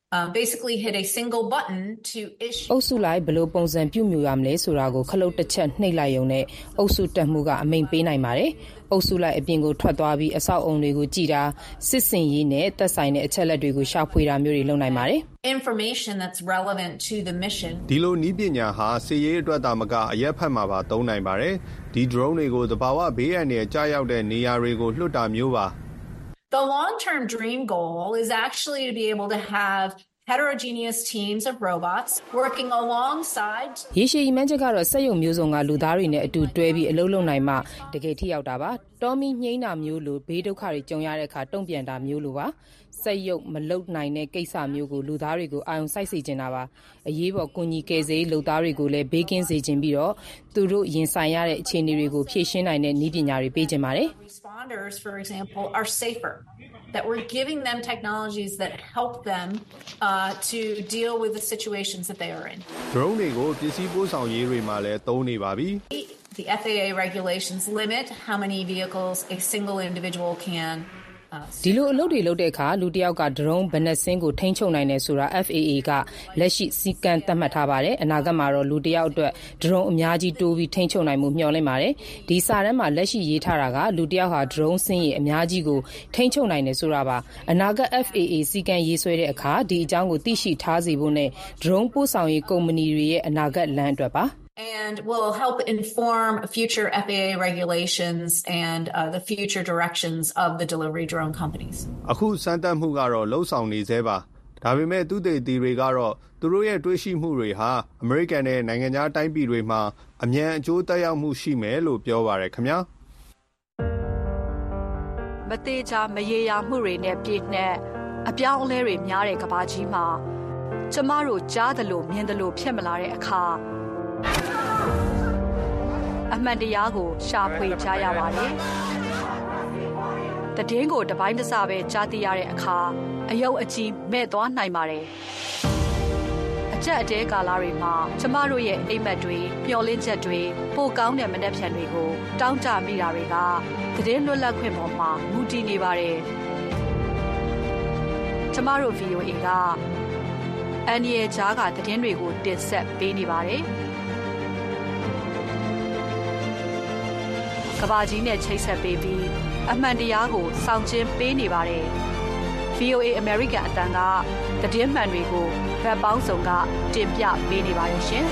[SPEAKER 21] basically hit a single button to issue
[SPEAKER 22] အုပ်စုလိုက်ဘယ်လိုပုံစံပြုမြူရမလဲဆိုတာကိုခလုတ်တစ်ချက်နှိပ်လိုက်ရုံနဲ့အုပ်စုတက်မှုကအမိန့်ပေးနိုင်ပါတယ်။အုပ်စုလိုက်အပြင်ကိုထွက်သွားပြီးအဆောက်အုံတွေကိုကြည်တာစစ်စင်ရေးနဲ့သက်ဆိုင်တဲ့အချက်လက်တွေကိုရှာဖွေတာမျိုးတွေလုပ်နိုင်ပါတယ်။
[SPEAKER 21] information that's relevant to the mission
[SPEAKER 20] ဒီလိုနည်းပညာဟာစစ်ရေးအတွက်သာမကအရက်ဖက်မှာပါသုံးနိုင်ပါတယ်။ဒီ drone တွေကိုသဘာဝဘေးအန္တရာယ်ကြားရောက်တဲ့နေရာတွေကိုလွှတ်တာမျိုးပါ။
[SPEAKER 21] The long-term dream goal is actually to be able to have heterogeneous teams of robots working alongside
[SPEAKER 22] ရေရှည်မှန်းချက်ကတော့စက်ရုံမျိုးစုံကလူသားတွေနဲ့အတူတွဲပြီးအလုပ်လုပ်နိုင်မှတကယ်ထိရောက်တာပါတော်မီညှိနှာမျိုးလိုဘေးဒုက္ခတွေကြုံရတဲ့အခါတုံ့ပြန်တာမျိုးလိုပါစက်ရုပ်မလုပ်နိုင်တဲ့ကိစ္စမျိုးကိုလူသားတွေကိုအာရုံစိုက်စေချင်တာပါအရေးပေါ်ကူညီကယ်ဆယ်ရေးလုပ်သားတွေကိုလည်းဘေးကင်းစေချင်ပြီးတော့သူတို့ရင်ဆိုင်ရတဲ့အခြေအနေတွေကိုဖြေရှင်းနိုင်တဲ့နည်းပညာတွေပေးချင်ပါတယ်
[SPEAKER 21] responders for example are safer that we're giving them technologies that help them to deal with the situations that they are in
[SPEAKER 20] drone တွေကိုပစ္စည်းပို့ဆောင်ရေးတွေမှာလည်းသုံးနေပါပြီ
[SPEAKER 21] The FAA regulations limit how many vehicles a single individual can
[SPEAKER 22] ဒီလိုအလုပ်တွေလုပ်တဲ့အခါလူတစ်ယောက်က drone ဘယ်နှစင်းကိုထိန်းချုပ်နိုင်တယ်ဆိုတာ FAA ကလက်ရှိစည်းကမ်းသတ်မှတ်ထားပါတယ်အနာဂတ်မှာတော့လူတစ်ယောက်အတွက် drone အများကြီးတိုးပြီးထိန်းချုပ်နိုင်မှုမျှော်လင့်ပါတယ်ဒီစာတမ်းမှာလက်ရှိရေးထားတာကလူတစ်ယောက်ဟာ drone စင်းရဲ့အများကြီးကိုထိန်းချုပ်နိုင်တယ်ဆိုတာပါအနာဂတ် FAA စည်းကမ်းရေးဆွဲတဲ့အခါဒီအကြောင်းကိုသိရှိထားစေဖို့နဲ့ drone ပို့ဆောင်ရေးကုမ္ပဏီတွေရဲ့အနာဂတ်လမ်းအတွက်ပါ
[SPEAKER 21] and will help inform future FAA regulations and the future directions of the delivery drone companies.
[SPEAKER 20] အခုစမ်းသပ်မှုကတော့လှုပ်ဆောင်နေသေးပါဒါပေမဲ့သူတေသီတွေကတော့သူတို့ရဲ့တွေးရှိမှုတွေဟာအမေရိကန်နဲ့နိုင်ငံခြားတိုင်းပြည်တွေမှာအမြန်အကျိုးသက်ရောက်မှုရှိမယ်လို့ပြောပါရခင်ဗျာ
[SPEAKER 23] မသေးချာမရေရာမှုတွေနဲ့ပြည့်နှက်အပြောင်းအလဲတွေများတဲ့ကမ္ဘာကြီးမှာကျမတို့ကြားသလိုမြင်သလိုဖြစ်မလာတဲ့အခါအမှန်တရားကိုရှာဖွေကြရပါတယ်။တည်င်းကိုတပိုင်းတစပဲကြားသိရတဲ့အခါအယုတ်အကြီးမဲ့သွားနိုင်ပါတယ်။အကြက်အတဲကာလတွေမှာကျမတို့ရဲ့အိမ်မက်တွေမျောလင့်ချက်တွေပိုကောင်းတဲ့မနှက်ဖြန်တွေကိုတောင်းတမိတာတွေကတည်င်းလွတ်လပ်ခွင့်ပေါ်မှာမူတည်နေပါတယ်။ကျမတို့ VOA ကအန်ဒီရဲ့ကြားကတည်င်းတွေကိုတင်ဆက်ပေးနေပါတယ်။ကဘာကြီးနဲ့ချိတ်ဆက်ပေးပြီးအမှန်တရားကိုစောင့်ကျဉ်ပေးနေပါတယ်။ VOA American အတန်းကသတင်းမှန်တွေကိုဗတ်ပေါင်းစုံကတင်ပြပေးနေပါတယ်ရှင်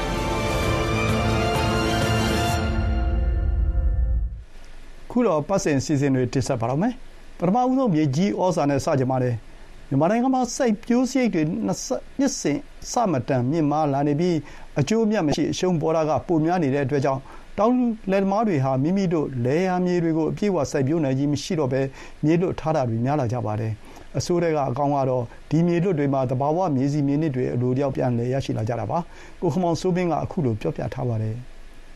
[SPEAKER 2] ။ခုတော့ပတ်စင်စီစဉ်တွေတင်ဆက်ပါတော့မယ်။ပထမဦးဆုံးမြေကြီးဩဇာနဲ့စကြပါတယ်။မြန်မာနိုင်ငံမှာစိုက်ပျိုးစရိတ်တွေနှစ်စဉ်စမတန်မြင့်မားလာနေပြီးအကျိုးအမြတ်မရှိအရှုံးပေါ်တာကပိုများနေတဲ့အတွက်ကြောင့်တောင်လယ်သမားတွေဟာမိမိတို့လယ်ယာမြေတွေကိုအပြည့်အဝစိုက်ပျိုးနိုင်ခြင်းမရှိတော့ဘဲမြေလွတ်ထားတာတွေများလာကြပါတယ်။အစိုးရကအကောင်ကတော့ဒီမြေလွတ်တွေမှာသဘာဝမြေစီမြေနစ်တွေအလိုတယောက်ပြန်လည်ရရှိလာကြတာပါ။ကိုခမောင်စိုးမင်းကအခုလိုပြောပြထားပါတယ်။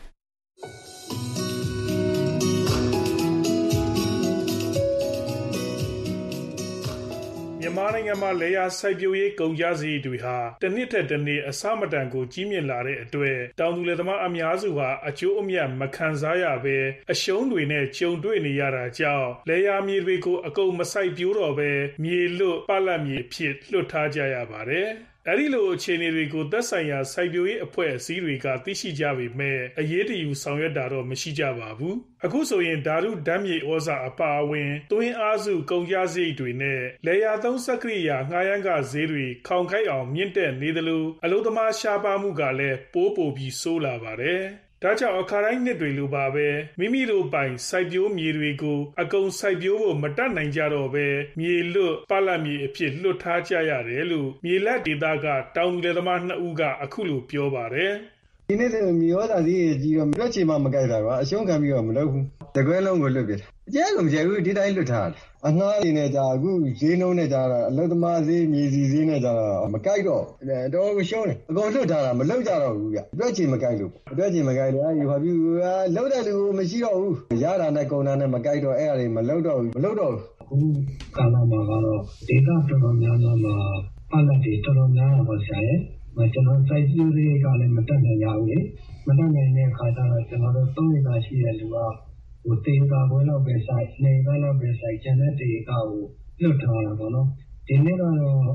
[SPEAKER 24] မြန်မာနိုင်ငံမှာလေယာစိုက်ပျိုးရေးကုန်ကျစရိတ်တွေဟာတစ်နှစ်ထက်တစ်နှစ်အဆမတန်ကိုကြီးမြင့်လာတဲ့အတွက်တောင်သူလယ်သမားအများစုဟာအကျိုးအမြတ်မခံစားရဘဲအရှုံးတွေနဲ့ကြုံတွေ့နေရတာကြောင့်လေယာမြေတွေကိုအကုန်မစိုက်ပျိုးတော့ဘဲမြေလွတ်ပလတ်မြေဖြစ်လွတ်ထားကြရပါတယ်။အဲဒီလိုအခြေအနေတွေကိုသက်ဆိုင်ရာစိုက်ပျိုးရေးအဖွဲ့အစည်းတွေကသိရှိကြပေမဲ့အရေးတယူဆောင်ရွက်တာတော့မရှိကြပါဘူး။အခုဆိုရင်ဓာတုဓာတ်မြေဩဇာအပါအဝင်သွင်းအားစုကုန်ကျစရိတ်တွေနဲ့လေယာသုံးစက်ကရိယာငှားရမ်းကဈေးတွေခေါင်ခိုက်အောင်မြင့်တက်နေသလိုအလုပ်သမားရှားပါမှုကလည်းပိုပြီးဆိုးလာပါတယ်။ဒါကြောင့်အခါတိုင်းနှစ်တွေလိုပါပဲမိမိတို့ပိုင်စိုက်ပျိုးမြေတွေကိုအကုန်စိုက်ပျိုးဖို့မတတ်နိုင်ကြတော့ပဲမြေလွတ်ပလတ်မြေအဖြစ်လွတ်ထားကြရတယ်လို့မြေလက်ဒေသကတောင်သူလယ်သမား2ဦးကအခုလိုပြောပါတယ်
[SPEAKER 25] ဒီနေ့ဆိုမြေဩဇာစည်းကြီးတော့လွတ်ချင်မှမကြိုက်တာကွာအရှုံးခံပြီးတော့မလုပ်ဘူးတကွဲလုံးကိုလွတ်ပြတယ်အကျဲကိုမကျဲဘူးဒီတိုင်းလွတ်ထားတယ်အငှားနေနဲ့ကြာအခုဈေးနှုန်းနဲ့ကြာတော့အလုပ်သမားဈေးမြေစီဈေးနဲ့ကြာတော့မကြိုက်တော့တော်ကိုရှုံးတယ်အကုန်လွတ်ထားတာမလုပ်ကြတော့ဘူးဗျလွတ်ချင်မကြိုက်လို့လွတ်ချင်မကြိုက်လို့အဲဒီဘာဖြစ်လုပ်တဲ့လူမရှိတော့ဘူးရတာနဲ့ကုန်တာနဲ့မကြိုက်တော့အဲ့အရာတွေမလုပ်တော့ဘူး
[SPEAKER 26] အခုကာလမှာကတော့ဒေတာတော်တော်များများမှာပလတ်တွေတော်တော်များများပါဆရာရဲ့ကျွန်တော်စိုက်ပျိုးရေးကလည်းမတတ်နိုင်ရဘူးလေမတတ်နိုင်တဲ့အခါကျတော့ကျွန်တော်တို့3ရက်သာရှိတဲ့လူကဟိုတင်ကာပွဲလောက်ပဲစိုက်နေသားလောက်ပဲစိုက်ကျန်တဲ့တေကကိုလွတ်ထားတာပေါ့နော်ဒီနေ့ကတော့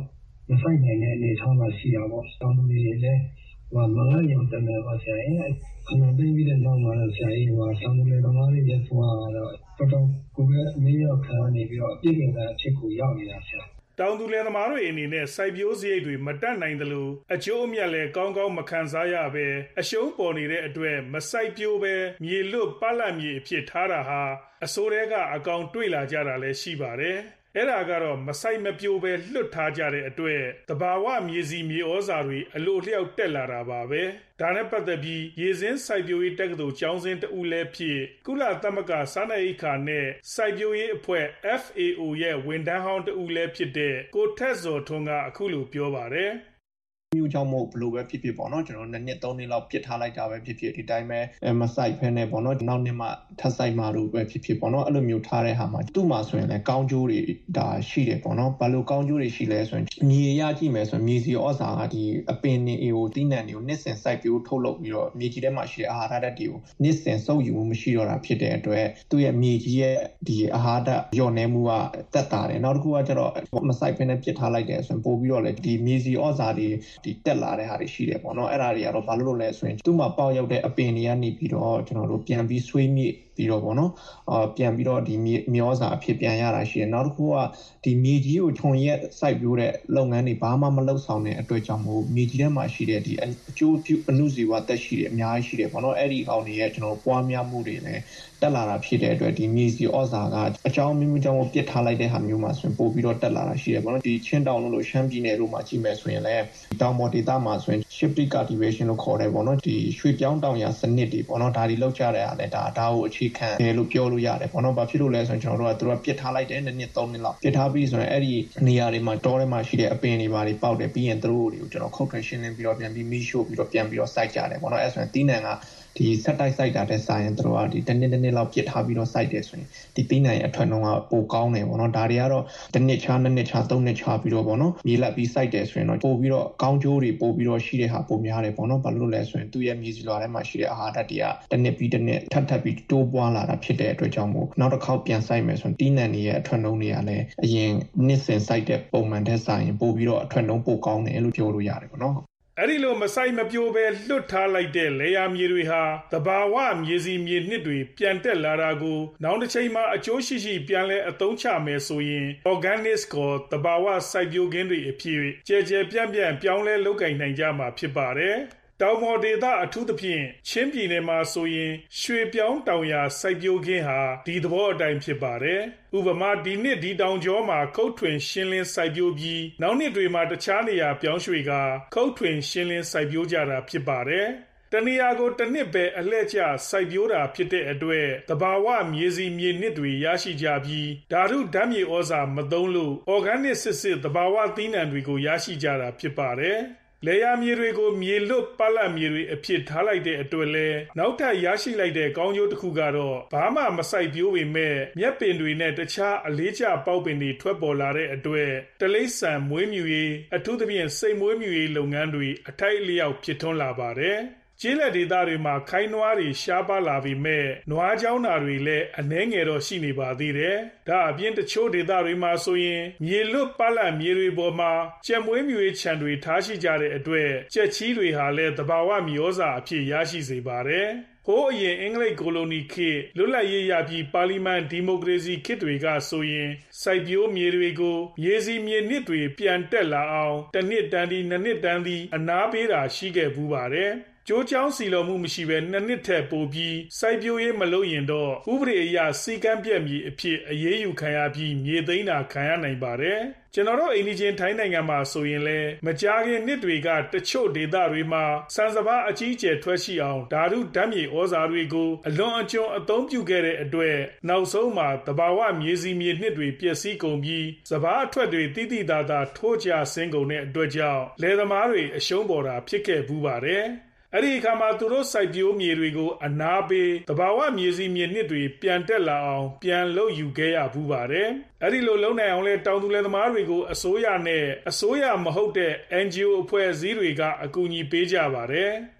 [SPEAKER 26] မဆိုင်နိုင်တဲ့အနေအထားမှာရှိတာပေါ့တောင်သူတွေလည်းမငတ်ရုံတည်းနဲ့ပါဆရာရဲ့ခဏသိပြီးတဲ့နောက်မှာတော့ဆရာကြီးတောင်သူတွေသမားတွေရဲ့ဘဝကတော့တော်ကိုယ်ပဲအမေရောက်ခံနေပြီးတော့အပြည့်အစုံအဖြစ်ကိုရောက်နေတာဆရာ
[SPEAKER 24] တောင်သူလယ်သမားတွေအနေနဲ့စိုက်ပျိုးစရိတ်တွေမတက်နိုင်သလိုအကျိုးအမြတ်လည်းကောင်းကောင်းမခံစားရပဲအရှုံးပေါ်နေတဲ့အတွက်မစိုက်ပျိုးပဲမြေလွတ်ပလတ်မြေအဖြစ်ထားတာဟာအစိုးရကအကောင်တွေ့လာကြတာလည်းရှိပါတယ်အဲ့ဒါကတော့မစိုက်မပျိုးပဲလွတ်ထားကြတဲ့အတွက်တဘာဝမြေစီမြေဩဇာတွေအလိုလျောက်တက်လာတာပါပဲဒါနဲ့ပတ်သက်ပြီးရေစင်းစိုက်ပျိုးရေးတက္ကသိုလ်ကျောင်းဆင်းတဦးလည်းဖြစ်ကုလသမဂ္ဂစားနပ်ရိက္ခာနဲ့စိုက်ပျိုးရေးအဖွဲ့ FAO ရဲ့ဝန်ထမ်းဟောင်းတဦးလည်းဖြစ်တဲ့ကိုထက်ဇော်ထွန်းကအခုလိုပြောပါတယ်
[SPEAKER 1] မျိုးကြောင့်မို့ဘလို့ပဲဖြစ်ဖြစ်ပေါ့နော်ကျွန်တော်2နှစ်3နှစ်လောက်ပြစ်ထားလိုက်တာပဲဖြစ်ဖြစ်ဒီတိုင်းပဲမဆိုင်ဖဲနဲ့ပေါ့နော်နောက်နှစ်မှထပ်ဆိုင်မှာလို့ပဲဖြစ်ဖြစ်ပေါ့နော်အဲ့လိုမျိုးထားတဲ့ဟာမှာသူ့မှာဆိုရင်လည်းကောင်းကျိုးတွေဒါရှိတယ်ပေါ့နော်ဘာလို့ကောင်းကျိုးတွေရှိလဲဆိုရင်မြေရကြည့်မယ်ဆိုရင်မြေစီဩဇာကဒီအပင်တွေကိုတိနှံတွေကိုနှစ်စင်စိုက်ပျိုးထုတ်လုပ်ပြီးတော့မြေကြီးထဲမှာရှိတဲ့အာဟာရဓာတ်တွေကိုနှစ်စင်စုပ်ယူမှုမရှိတော့တာဖြစ်တဲ့အတွက်သူ့ရဲ့မြေကြီးရဲ့ဒီအာဟာရဓာတ်လျော့နေမှုကတက်တာတယ်နောက်တစ်ခုကကျတော့မဆိုင်ဖဲနဲ့ပြစ်ထားလိုက်တယ်ဆိုရင်ပို့ပြီးတော့လေဒီမြေစီဩဇာတွေဒီတက်လာတဲ့ဟာတွေရှိတယ်ပေါ့နော်အဲ့ဒါတွေကတော့ဘာလို့လဲဆိုရင်သူ့မှာပေါက်ရောက်တဲ့အပင်တွေကနေပြီးတော့ကျွန်တော်တို့ပြန်ပြီးဆွေးမြေ့ပြီးတော့ပေါ့နော်ပြန်ပြီးတော့ဒီမျောစာအဖြစ်ပြန်ရတာရှိတယ်နောက်တစ်ခုကဒီမြေကြီးကိုခြုံရက်စိုက်ပျိုးတဲ့လုပ်ငန်းတွေဘာမှမလုပ်ဆောင်တဲ့အတွက်ကြောင့်မို့မြေကြီးထဲမှာရှိတဲ့ဒီအကျိုးပြုအနုဇီဝတက်ရှိတယ်အများကြီးရှိတယ်ပေါ့နော်အဲ့ဒီကောင်တွေရဲ့ကျွန်တော်ပွားများမှုတွေလည်းတက်လာတာဖြစ်တဲ့အတွက်ဒီမြေစီဩဇာကအကြောင်းမျိုးကြောင့်ပြစ်ထားလိုက်တဲ့ဟာမျိုးမှာဆိုရင်ပို့ပြီးတော့တက်လာတာရှိတယ်ပေါ့နော်ဒီချင်းတောင်လို့ရှမ်းပြည်နယ်တို့မှာကြည့်မယ်ဆိုရင်လည်းတောင်ပေါ်ဒေသမှာဆိုရင် shifting cultivation လို့ခေါ်တယ်ပေါ့နော်ဒီရွှေပြောင်းတောင်ယာစနစ်တွေပေါ့နော်ဒါတွေလောက်ကြတဲ့အားလည်းဒါကိုအခြေခံတယ်လို့ပြောလို့ရတယ်ပေါ့နော်ဘာဖြစ်လို့လဲဆိုရင်ကျွန်တော်တို့ကသူတို့ပြစ်ထားလိုက်တယ်2နှစ်3နှစ်လောက်ပြစ်ထားပြီးဆိုရင်အဲ့ဒီနေရာတွေမှာတောထဲမှာရှိတဲ့အပင်တွေပါတွေပေါက်တယ်ပြီးရင်သူတို့တွေကိုကျွန်တော်ခုတ်ထွင်ရှင်းလင်းပြီးတော့ပြန်ပြီးမီးရှို့ပြီးတော့ပြန်ပြီးတော့စိုက်ကြတယ်ပေါ့နော်အဲ့ဆိုရင်တီးနှံကဒီဆက်တိုက်စိုက်တာတဲ့ဆိုင်ရင်တို့ကဒီတစ်နှစ်လောက်ပြစ်ထားပြီးတော့စိုက်တယ်ဆိုရင်ဒီတီးနှံရဲ့အထွန်းလုံးကပိုကောင်းတယ်ပေါ့နော်ဒါတွေကတော့တစ်နှစ်ချာ2နှစ်ချာ3နှစ်ချာပြီးတော့ပေါ့နော်မြေလက်ပြီးစိုက်တယ်ဆိုရင်တော့ပို့ပြီးတော့ကောင်းကျိုးတွေပို့ပြီးတော့ရှိတဲ့ဟာပိုများတယ်ပေါ့နော်ဘာလို့လဲဆိုရင်သူ့ရဲ့မြေစီလွှာထဲမှာရှိတဲ့အာဟာရဓာတ်တွေကတစ်နှစ်ပြီးတစ်နှစ်ထပ်ပြီးတိုးပွားလာတာဖြစ်တဲ့အတွက်ကြောင့်မို့နောက်တစ်ခေါက်ပြန်စိုက်မယ်ဆိုရင်တီးနှံတွေရဲ့အထွန်းလုံးတွေကလည်းအရင်နှစ်စဉ်စိုက်တဲ့ပုံမှန်တဲ့ဆိုင်ရင်ပို့ပြီးတော့အထွန်းလုံးပိုကောင်းတယ်လို့ပြောလို့ရတယ်ပေါ့နော်
[SPEAKER 24] အဲ့ဒီလိုမဆိုင်မပြိုပဲလွတ်ထားလိုက်တဲ့လေယာမြေတွေဟာတဘာဝမြေစီမြေနှစ်တွေပြန်တက်လာတာကိုနောက်တစ်ချိန်မှာအကျိုးရှိရှိပြန်လဲအသုံးချမယ်ဆိုရင် organic ကိုတဘာဝစိုက်ပျိုးခင်းတွေအဖြစ်ကျယ်ကျယ်ပြန့်ပြန့်ပြောင်းလဲလုပ်ကိုင်နိုင်ကြမှာဖြစ်ပါတယ်တောင်ပေါ်ဒေသအထူးသဖြင့်ချင်းပြည်နယ်မှာဆိုရင်ရွှေပြောင်းတောင်ယာစိုက်ပျိုးခင်းဟာဒီသဘောအတိုင်းဖြစ်ပါတယ်။ဥပမာဒီနှစ်ဒီတောင်ကျောမှာခုတ်ထွင်ရှင်းလင်းစိုက်ပျိုးပြီးနောက်နှစ်တွေမှာတခြားနေရာပြောင်းရွှေ့ကခုတ်ထွင်ရှင်းလင်းစိုက်ပျိုးကြတာဖြစ်ပါတယ်။တနေရာကိုတစ်နှစ်ပဲအလှည့်ကျစိုက်ပျိုးတာဖြစ်တဲ့အတွက်တဘာဝမြေစီမြေနှစ်တွေရရှိကြပြီးဓာတုဓာတ်မြေဩဇာမသုံးလို့ organic စစ်တဘာဝသီးနှံတွေကိုရရှိကြတာဖြစ်ပါတယ်။လေယာမြေတွေကိုမြေလွတ်ပလတ်မြေတွေအဖြစ်ထားလိုက်တဲ့အတွက်လဲနောက်ထပ်ရရှိလိုက်တဲ့ကောင်းကျိုးတစ်ခုကတော့ဘာမှမစိုက်ပျိုးပေမဲ့မြက်ပင်တွေနဲ့တခြားအလေးကျပေါက်ပင်တွေထွက်ပေါ်လာတဲ့အတွက်တလိษံမွေးမြူရေးအထူးသဖြင့်စိတ်မွေးမြူရေးလုပ်ငန်းတွေအထိုက်အလျောက်ဖြစ်ထွန်းလာပါတယ်ကျေးလက်ဒေသတွေမှာခိုင်းနွားတွေရှားပါလာပေမဲ့နွားချောင်းတွေလည်းအနှဲငယ်တော့ရှိနေပါသေးတယ်။ဒါအပြင်တချို့ဒေသတွေမှာဆိုရင်မြေလွတ်ပလတ်မြေတွေပေါ်မှာကြက်မွေးမြူရေးခြံတွေထားရှိကြတဲ့အတွက်ကြက်ချီးတွေဟာလည်းသဘာဝမျိုးစာအဖြစ်ရရှိစေပါတယ်။ဟိုးအရင်အင်္ဂလိပ်ကိုလိုနီခေတ်လွတ်လပ်ရေးရပြီးပါလီမန်ဒီမိုကရေစီခေတ်တွေကဆိုရင်စိုက်ပျိုးမြေတွေကိုမြေစီမြေနှစ်တွေပြန်တက်လာအောင်တစ်နှစ်တန်းဒီနှစ်နှစ်တန်းဒီအနားပေးတာရှိခဲ့ဘူးပါတယ်။ကျိုးချောင်းစီလော်မှုမရှိဘဲ2နှစ်ထက်ပိုပြီးစိုက်ပျိုးရေးမလုပ်ရင်တော့ဥပဒေအရစီကံပြက်မြေအဖြစ်အရေးယူခံရပြီးမြေသိမ်းတာခံရနိုင်ပါတယ်ကျွန်တော်တို့အိန္ဒိချင်းထိုင်းနိုင်ငံမှာဆိုရင်လည်းမကြာခင်နှစ်တွေကတချို့ဒေသတွေမှာစံစပါးအကြီးအကျယ်ထွက်ရှိအောင်ဓာတုဓာတ်မြေဩဇာတွေကိုအလွန်အကျွံအသုံးပြုခဲ့တဲ့အတွက်နောက်ဆုံးမှာတဘာဝမြေစီမြေနှစ်တွေပျက်စီးကုန်ပြီးစပါးအထွက်တွေတိတိသာသာထိုးကျဆင်းကုန်တဲ့အတွက်ကြောင့်လယ်သမားတွေအရှုံးပေါ်တာဖြစ်ခဲ့ဘူးပါတယ်အဲ့ဒီအခါမှာသူတို့စိုက်ပျိုးမြေတွေကိုအနာပေးတဘာဝမြေစီမြေနှစ်တွေပြန်တက်လာအောင်ပြန်လုပ်ယူခဲ့ရဘူးပါတယ်အဲ့ဒီလိုလုပ်နိုင်အောင်လဲတောင်သူလယ်သမားတွေကိုအစိုးရနဲ့အစိုးရမဟုတ်တဲ့ NGO အဖွဲ့အစည်းတွေကအကူအညီပေးကြပါတယ်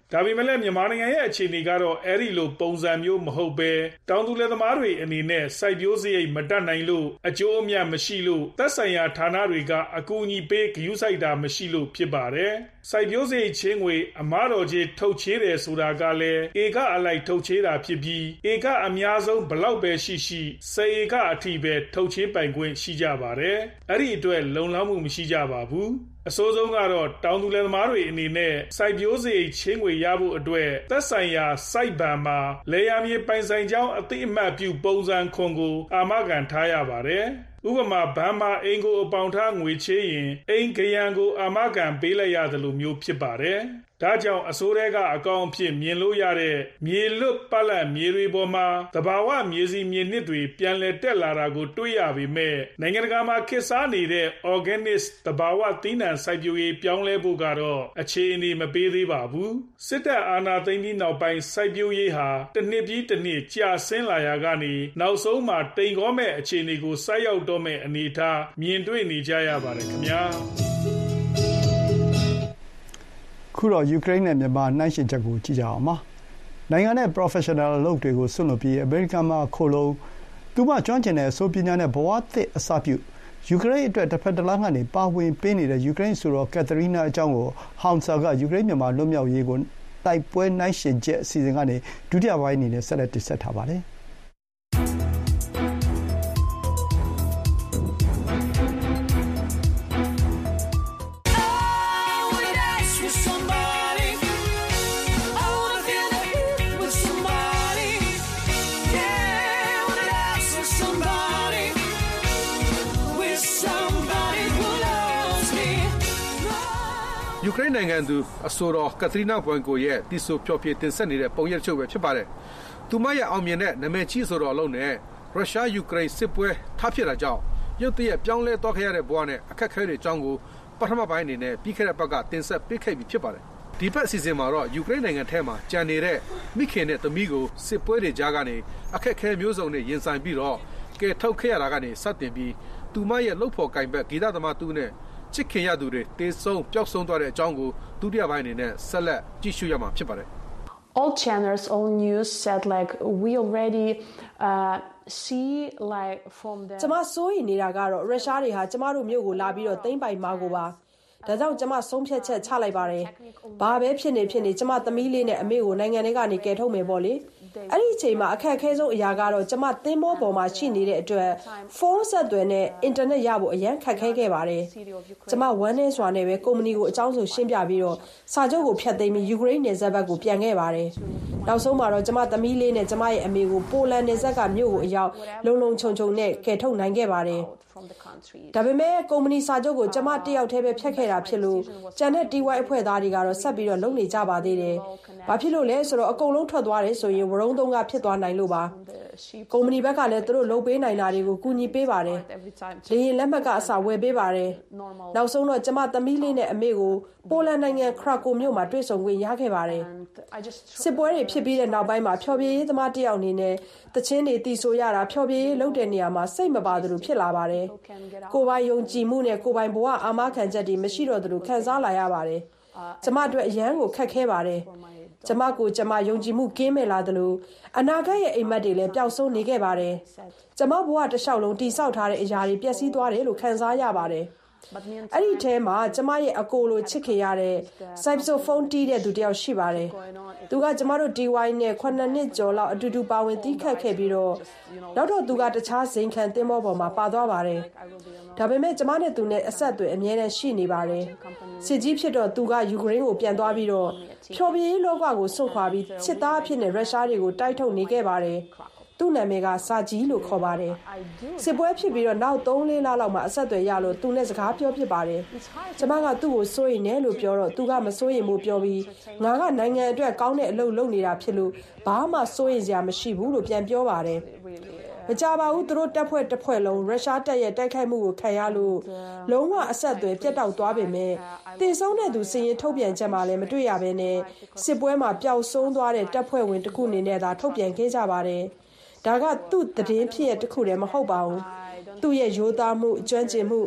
[SPEAKER 24] ဒါပေမဲ့လည်းမြန်မာနိုင်ငံရဲ့အခြေအနေကတော့အဲ့ဒီလိုပုံစံမျိုးမဟုတ်ပဲတောင်သူလယ်သမားတွေအနေနဲ့စိုက်ပျိုးစရိတ်မတတ်နိုင်လို့အကျိုးအမြတ်မရှိလို့သက်ဆိုင်ရာဌာနတွေကအကူအညီပေးဂရုစိုက်တာမရှိလို့ဖြစ်ပါတယ်စိုက်ပျိုးစရိတ်ချင်းငွေအမတော်ကြီးထုတ်ချေးတယ်ဆိုတာကလည်းဧကအလိုက်ထုတ်ချေးတာဖြစ်ပြီးဧကအများဆုံးဘလောက်ပဲရှိ10ဧကအထိပဲထုတ်ချေးပိုင်ခွင့်ရှိကြပါတယ်အဲ့ဒီအတွက်လုံလောက်မှုမရှိကြပါဘူးအစိုးဆုံးကတော့တောင်သူလယ်သမားတွေအနေနဲ့စိုက်ပျိုးစရိတ်ချင်းငွေရဖို့အတွက်သက်ဆိုင်ရာစိုက်ဘဏ်မှာလယ်ယာမြေပိုင်ဆိုင်ကြောင်းအသိအမှတ်ပြုပုံစံခွန်ကိုအာမခံထားရပါတယ်ဥပမာဘဏ်မှာအိမ်ကိုအပေါင်ထားငွေချေးရင်အိမ်ခရံကိုအာမခံပေးလိုက်ရတယ်လို့မျိုးဖြစ်ပါတယ်ဒါကြောင့်အစိုးရကအကောင့်အဖြစ်မြင်လို့ရတဲ့မြေလွတ်ပတ်လတ်မြေတွေပေါ်မှာသဘာဝမြေစီမြေနစ်တွေပြန်လည်တက်လာတာကိုတွေ့ရပေမဲ့နိုင်ငံတကာမှာခေတ်စားနေတဲ့ organic သဘာဝသီးနှံစိုက်ပျိုးရေးပြောင်းလဲဖို့ကတော့အခြေအနေမပေးသေးပါဘူးစစ်တပ်အာဏာသိမ်းပြီးနောက်ပိုင်းစိုက်ပျိုးရေးဟာတစ်နှစ်ပြီးတစ်နှစ်ကြာဆင်းလာရာကနေနောက်ဆုံးမှာတိမ်ကောမဲ့အခြေအနေကိုဆိုက်ရောက်တော့မဲ့အနေအထားမြင်တွေ့နေကြရပါတယ်ခင်ဗျာ
[SPEAKER 2] ခုတော့ယူကရိန်းနဲ့မြန်မာနှိုင်းယှဉ်ချက်ကိုကြည့်ကြအောင်ပါနိုင်ငံနဲ့ professional အလုပ်တွေကိုစွန့်လွတ်ပြီးအမေရိကန်မှာခိုလုံသူမကျွမ်းကျင်တဲ့အဆိုပညာနဲ့ဘဝသစ်အစပြုယူကရိန်းအတွက်တစ်ဖက်တစ်လမ်းကနေပါဝင်ပေးနေတဲ့ယူကရိန်းဆိုတော့ကက်သရီနာအကြောင်းကိုဟောင်ဆာကယူကရိန်းမြန်မာလွတ်မြောက်ရေးကိုတိုက်ပွဲနှိုင်းယှဉ်ချက်အစီအစဉ်ကနေဒုတိယပိုင်းအနေနဲ့ဆက်လက်တင်ဆက်ထားပါတယ်
[SPEAKER 3] ယူကရိန်းနိုင်ငံသူအဆိုတော်ကက်သရီနာဘွန်ကိုရဲ့တီဆိုဖျော်ဖြေတင်ဆက်နေတဲ့ပုံရိပ်ချုပ်ပဲဖြစ်ပါတယ်။သူမရဲ့အောင်မြင်တဲ့နာမည်ကြီးဆိုတော်အလုံးနဲ့ရုရှားယူကရိန်းစစ်ပွဲထားဖြစ်တာကြောင့်ရုတ်တရက်ပြောင်းလဲသွားခဲ့ရတဲ့ဘဝနဲ့အခက်အခဲတွေအကြောင်းကိုပထမပိုင်းအနေနဲ့ပြီးခဲ့တဲ့ဘက်ကတင်ဆက်ပေးခဲ့ပြီးဖြစ်ပါတယ်။ဒီဘက်အစီအစဉ်မှာတော့ယူကရိန်းနိုင်ငံထဲမှာကြံနေတဲ့မိခင်နဲ့သမီးကိုစစ်ပွဲတွေကြားကနေအခက်အခဲမျိုးစုံနဲ့ရင်ဆိုင်ပြီးတော့ကဲထုတ်ခဲ့ရတာကနေစတင်ပြီးသူမရဲ့လှုပ်ဖော်ကင်ဘက်ဂီတသမားသူနဲ့ချစ်ခင်ရသူတွေတေဆုံးပျောက်ဆုံးသွားတဲ့အကြောင်းကိုဒုတိယပိုင်းအနေနဲ့ဆက်လက်ကြည့်ရှုရမှာဖြစ်ပါတယ်
[SPEAKER 4] All channels, all news said like we already see like from the
[SPEAKER 18] ကျမစိုးရိမ်နေတာကတော့ရုရှားတွေဟာကျမတို့မြို့ကိုလာပြီးတော့သိမ်းပိုက်မှာကိုပါဒါကြောင့်ကျမဆုံးဖြတ်ချက်ချလိုက်ပါတယ်ဘာပဲဖြစ်နေကျမသမီးလေးနဲ့အမေကိုနိုင်ငံထဲကနေကယ်ထုတ်မယ်ပေါ့လေအဲ့ဒီအချိန်မှာအခက်အခဲဆုံးအရာကတော့ကျမသင်းမောပေါ်မှာရှိနေတဲ့အတွက်ဖုန်းဆက်သွယ်နဲ့အင်တာနက်ရဖို့အရန်ခက်ခဲခဲ့ပါတယ်ကျမဝမ်းနည်းစွာနဲ့ပဲကုမ္ပဏီကိုအကြောင်းဆိုရှင်းပြပြီးတော့စာချုပ်ကိုဖျက်သိမ်းပြီးယူကရိန်းနယ်စပ်ဘက်ကိုပြန်ခဲ့ပါတယ်နောက်ဆုံးမှာတော့ကျမသမီးလေးနဲ့ကျမရဲ့အမေကိုပိုလန်နယ်စပ်ကမြို့ကိုအရောက်လုံလုံခြုံခြုံနဲ့ကယ်ထုတ်နိုင်ခဲ့ပါတယ်ဒါပေမဲ့ကုမ္ပဏီစာချုပ်ကိုကျမတယောက်တည်းပဲဖျက်ခဲ့တာဖြစ်လို့ကျန်တဲ့ TY အဖွဲ့သားတွေကတော့ဆက်ပြီးတော့လုပ်နေကြပါသေးတယ်။ဘာဖြစ်လို့လဲဆိုတော့အကုန်လုံးထွက်သွားတယ်ဆိုရင်ဝရုံးသုံးကဖြစ်သွားနိုင်လို့ပါ။ကုမ္ပဏီဘက်ကလည်းသူတို့လုပ်ပေးနိုင်တာတွေကိုကူညီပေးပါတယ်။လေယာဉ်လက်မှတ်ကအစဝယ်ပေးပါတယ်။နောက်ဆုံးတော့ကျမသမီးလေးနဲ့အမေကိုပိုလန်နိုင်ငံခရာကိုမြို့မှာတွေ့ဆုံခွင့်ရခဲ့ပါတယ်။စစ်ပွဲတွေဖြစ်ပြီးတဲ့နောက်ပိုင်းမှာဖျော်ဖြေရေးသမားတယောက်အနေနဲ့တချင်းတွေတီဆိုရတာဖျော်ဖြေရေးလုပ်တဲ့နေရာမှာစိတ်မပါသလိုဖြစ်လာပါတယ်။ကိုယ်ပိုင်ယုံကြည်မှုနဲ့ကိုယ်ပိုင်ဘဝအာမခံချက်တွေမရှိတော့သလိုခံစားလာရပါတယ်။ကျမအတွက်အရန်ကိုခက်ခဲပါတယ်။ကျမယုံကြည်မှုကင်းမဲ့လာသလိုအနာဂတ်ရဲ့အိမ်မက်တွေလည်းပျောက်ဆုံးနေခဲ့ပါတယ်။ကျမဘဝတစ်လျှောက်လုံးတိဆောက်ထားတဲ့အရာတွေပျက်စီးသွားတယ်လို့ခံစားရပါတယ်။အဲ့ဒီထဲမှာကျမရဲ့အကိုလိုချစ်ခင်ရတဲ့ saxophone တီးတဲ့သူတယောက်ရှိပါတယ်။သူကကျမတို့ TY နဲ့9နှစ်ကျော်လောက်အတူတူပါဝင်တီးခတ်ခဲ့ပြီးတော့နောက်တော့သူကတခြားဇိမ်ခံသင်းမောပေါ်မှာပါသွားပါတယ်။ဒါပေမဲ့ကျမနဲ့သူနဲ့အဆက်အသွယ်အမြဲတမ်းရှိနေပါတယ်။စစ်ကြီးဖြစ်တော့သူကယူကရိန်းကိုပြန်သွားပြီးတော့ဖြော်ပြရေးလောကကိုစွန့်ခွာပြီးစစ်သားအဖြစ်နဲ့ရုရှားတွေကိုတိုက်ထုတ်နေခဲ့ပါတယ်။သူ့နာမည်ကစာကြီးလို့ခေါ်ပါတယ်စစ်ပွဲဖြစ်ပြီးတော့နောက်3-4လလောက်မှအဆက်အသွယ်ရလို့သူနဲ့စကားပြောဖြစ်ပါတယ်ကျမကသူ့ကိုစိုးရိမ်နေလို့ပြောတော့သူကမစိုးရိမ်ဘူးပြောပြီးငါကနိုင်ငံအတွက်ကောင်းတဲ့အလုပ်လုပ်နေတာဖြစ်လို့ဘာမှစိုးရိမ်စရာမရှိဘူးလို့ပြန်ပြောပါတယ်မကြပါဘူးသူတို့တပ်ဖွဲ့တစ်ဖွဲ့လုံးရုရှားတပ်ရဲ့တိုက်ခိုက်မှုကိုခံရလို့လုံးဝအဆက်အသွယ်ပြတ်တောက်သွားပေမဲ့တင်ဆုံးတဲ့သူစီရင်ထုတ်ပြန်ချက်မှလည်းမတွေ့ရဘဲနဲ့စစ်ပွဲမှာပျောက်ဆုံးသွားတဲ့တပ်ဖွဲ့ဝင်တစ်ခုအနေနဲ့သာထုတ်ပြန်ခဲ့ကြပါတယ်ဒါကသူ့သတင်းဖြစ်ရတစ်ခုတည်းမဟုတ်ပါဘူးသူ့ရဲ့ရိုးသားမှုကျွမ်းကျင်မှု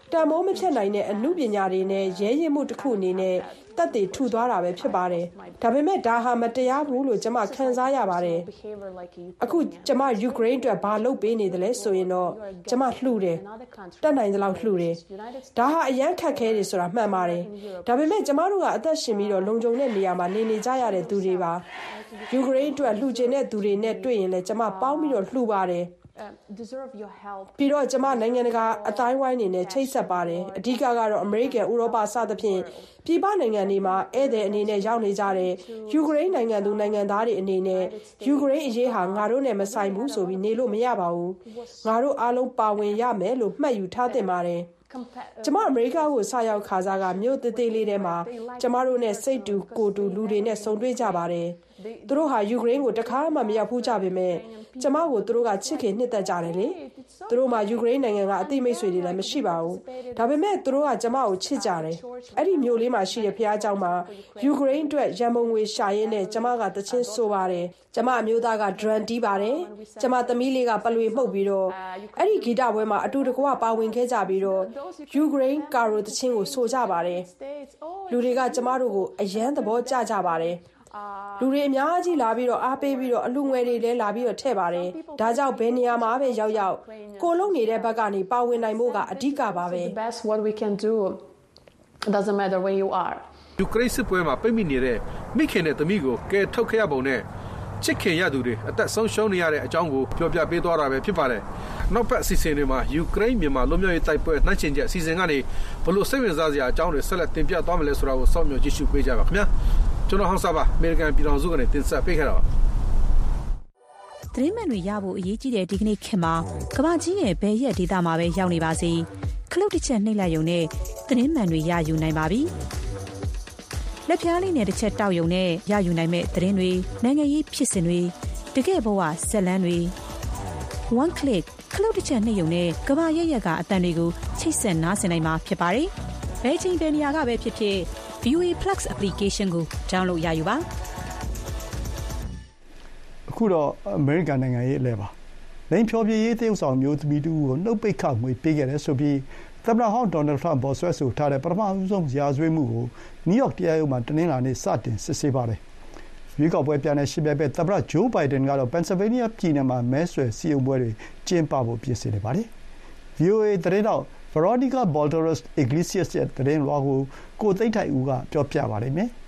[SPEAKER 18] တန်မိုးမဖြတ်နိုင်တဲ့အမှုပညာတွေနဲ့ရဲရင့်မှုတစ်ခုအနေနဲ့တက်တည်ထူသွားတာပဲဖြစ်ပါတယ်ဒါပေမဲ့ဒါဟာမတရားဘူးလို့ကျွန်မခံစားရပါတယ်အခုကျွန်မယူကရိန်းအတွက်ဘာလုပ်ပေးနေတယ်လဲဆိုရင်တော့ကျွန်မလှူတယ်တက်နိုင်သလောက်လှူတယ်ဒါဟာအရန်ခက်ခဲတယ်ဆိုတာမှန်ပါတယ်ဒါပေမဲ့ကျွန်မတို့ကအသက်ရှင်ပြီးတော့လုံခြုံတဲ့နေရာမှာနေကြရတဲ့သူတွေပါယူကရိန်းအတွက်လှူချင်တဲ့သူတွေနဲ့တွေ့ရင်လည်းကျွန်မပေါင်းပြီးတော့လှူပါတယ်ပြီးတော့ကျွန်မနိုင်ငံတကာအတိုင်းဝိုင်းနေနဲ့ချိတ်ဆက်ပါတယ်အဓိကကတော့အမေရိကန်ဥရောပစသဖြင့်ပြည်ပနိုင်ငံတွေမှာဧည့်သည်အနေနဲ့ရောက်နေကြတဲ့ယူကရိန်းနိုင်ငံသူနိုင်ငံသားတွေအနေနဲ့ယူကရိန်းအရေးဟာငါတို့နဲ့မဆိုင်ဘူးဆိုပြီးနေလို့မရပါဘူးငါတို့အားလုံးပါဝင်ရမယ်လို့မှတ်ယူထားသင့်ပါတယ်ကျမအမေရိကကိုစရောက်ခါစားကမြို့သေးသေးလေးထဲမှာကျမတို့နဲ့စိတ်တူကိုတူလူတွေနဲ့ဆုံတွေ့ကြပါတယ်သူတို့ဟာယူကရိန်းကိုတခါမှမရောက်ဘူးကြပေမဲ့ကျမကိုသူတို့ကချစ်ခင်နှစ်သက်ကြတယ်လေသူတို့မှာယူကရိန်းနိုင်ငံကအသိမိတ်ဆွေတွေလည်းမရှိပါဘူးဒါပေမဲ့သူတို့ကကျမကိုချစ်ကြတယ်အဲ့ဒီမြို့လေးမှာရှိတဲ့ဘုရားကျောင်းမှာယူကရိန်းအတွက်ရန်ပုံငွေရှာရင်းနဲ့ကျမကတခြင်းဆိုပါတယ်ကျမအမျိုးသားကဒရန်တီးပါတယ်ကျမသမီးလေးကပလွေမှုတ်ပြီးတော့အဲ့ဒီဂီတပွဲမှာအတူတကွပါဝင်ခဲ့ကြပြီးတော့ယူကရိန်းကာရိုတခြင်းကိုဆိုကြပါတယ်လူတွေကကျမတို့ကိုအယမ်းသဘောကျကြပါတယ်လူတွေအများကြီးလာပြီးတော့အားပေးပြီးတော့အလူငွေတွေလည်းလာပြီးတော့ထည့်ပါတယ်ဒါကြောင့်ဘယ်နေရာမှာပဲရောက်ကိုလုံးနေတဲ့ဘက်ကနေပါဝင်နိုင်ဖို့ကအဓိကပါပဲ
[SPEAKER 4] doesn't matter where you are
[SPEAKER 3] ယူကရိန်းစစ်ပွဲမှာပိတ်မိနေတဲ့မိခင်နဲ့သမီးကိုကယ်ထုတ်ခဲ့ရပုံနဲ့ချစ်ခင်ရသူတွေအသက်ဆုံးရှုံးနေရတဲ့အကြောင်းကိုပြောပြပေးသွားတာပဲဖြစ်ပါတယ်နောက်ပတ်အစီအစဉ်တွေမှာယူကရိန်းမြန်မာလွတ်မြောက်ရေးတိုက်ပွဲနှိုင်းယှဉ်ချက်အစီအစဉ်ကနေဘလို့စိတ်ဝင်စားစရာအကြောင်းတွေဆက်လက်တင်ပြသွားမယ်လဲဆိုတာကိုစောင့်မျှော်ကြည့်ရှုပေးကြပါခင်ဗျာကျွန်တော်ဟောင်းစားပါအမေရိကန်ပြည်ထောင်စုကနေတင်ဆက်ပေးခဲ့တာပါ
[SPEAKER 14] သတင်းမှန်တွေရဖို့အရေးကြီးတဲ့ဒီကနေ့ခေတ်မှာကမ္ဘာကြီးရဲ့ဘယ်ရက်ဒေသမှာပဲရောက်နေပါစေခလုတ်တစ်ချက်နှိပ်လိုက်ရုံနဲ့သတင်းမှန်တွေရယူနိုင်ပါပြီလက်ပြားလေးနဲ့တစ်ချက်တောက်ရုံနဲ့ရယူနိုင်မဲ့သတင်းတွေနိုင်ငံရေးဖြစ်စဉ်တွေတကယ့်ဘဝဇာတ်လမ်းတွေ one click ခလုတ်တစ်ချက်နှိပ်ရုံနဲ့ကမ္ဘာရဲ့ရက်ကအတန်တွေကိုချိတ်ဆက်နားဆင်နိုင်မှာဖြစ်ပါတယ်ဘယ်ချိန်ဘယ်နေရာကပဲဖြစ်ဖြစ် VOA Plus application ကို download ရယူပါ
[SPEAKER 2] အခုတော့အမေရိကန်နိုင်ငံရဲ့အလဲပါလိန်ဖြောပြေးရေးသရုပ်ဆောင်မျိုးသမီးတူကိုနှုတ်ပိတ်ခငွေပေးခဲ့တယ်ဆိုပြီးသမ္မတဟောင်းဒေါ်နယ်ထရမ့်ပေါ်ဆွဲဆိုထားတဲ့ပထမဆုံးရာဇဝတ်မှုကိုနယူးယောက်တရားရုံးမှာတနင်္လာနေ့စတင်စစ်ဆေးပါတယ်ရွေးကောက်ပွဲပြန်လည်ရှင်ပြိုင်မဲ့သမ္မတဂျိုးဘိုင်ဒန်ကတော့ပန်ဆယ်ဗေးနီးယားပြည်နယ်မှာမဲဆွယ်စည်းရုံးပွဲတွေကျင်းပဖို့ပြင်ဆင်နေပါတယ် VOA သတင်းတောက်Veronica Balderas Iglesias ရဲ့သတင်းလွှာကိုသိန်းထိုက်ဦးကပြောပြပါလိမ့်မယ်။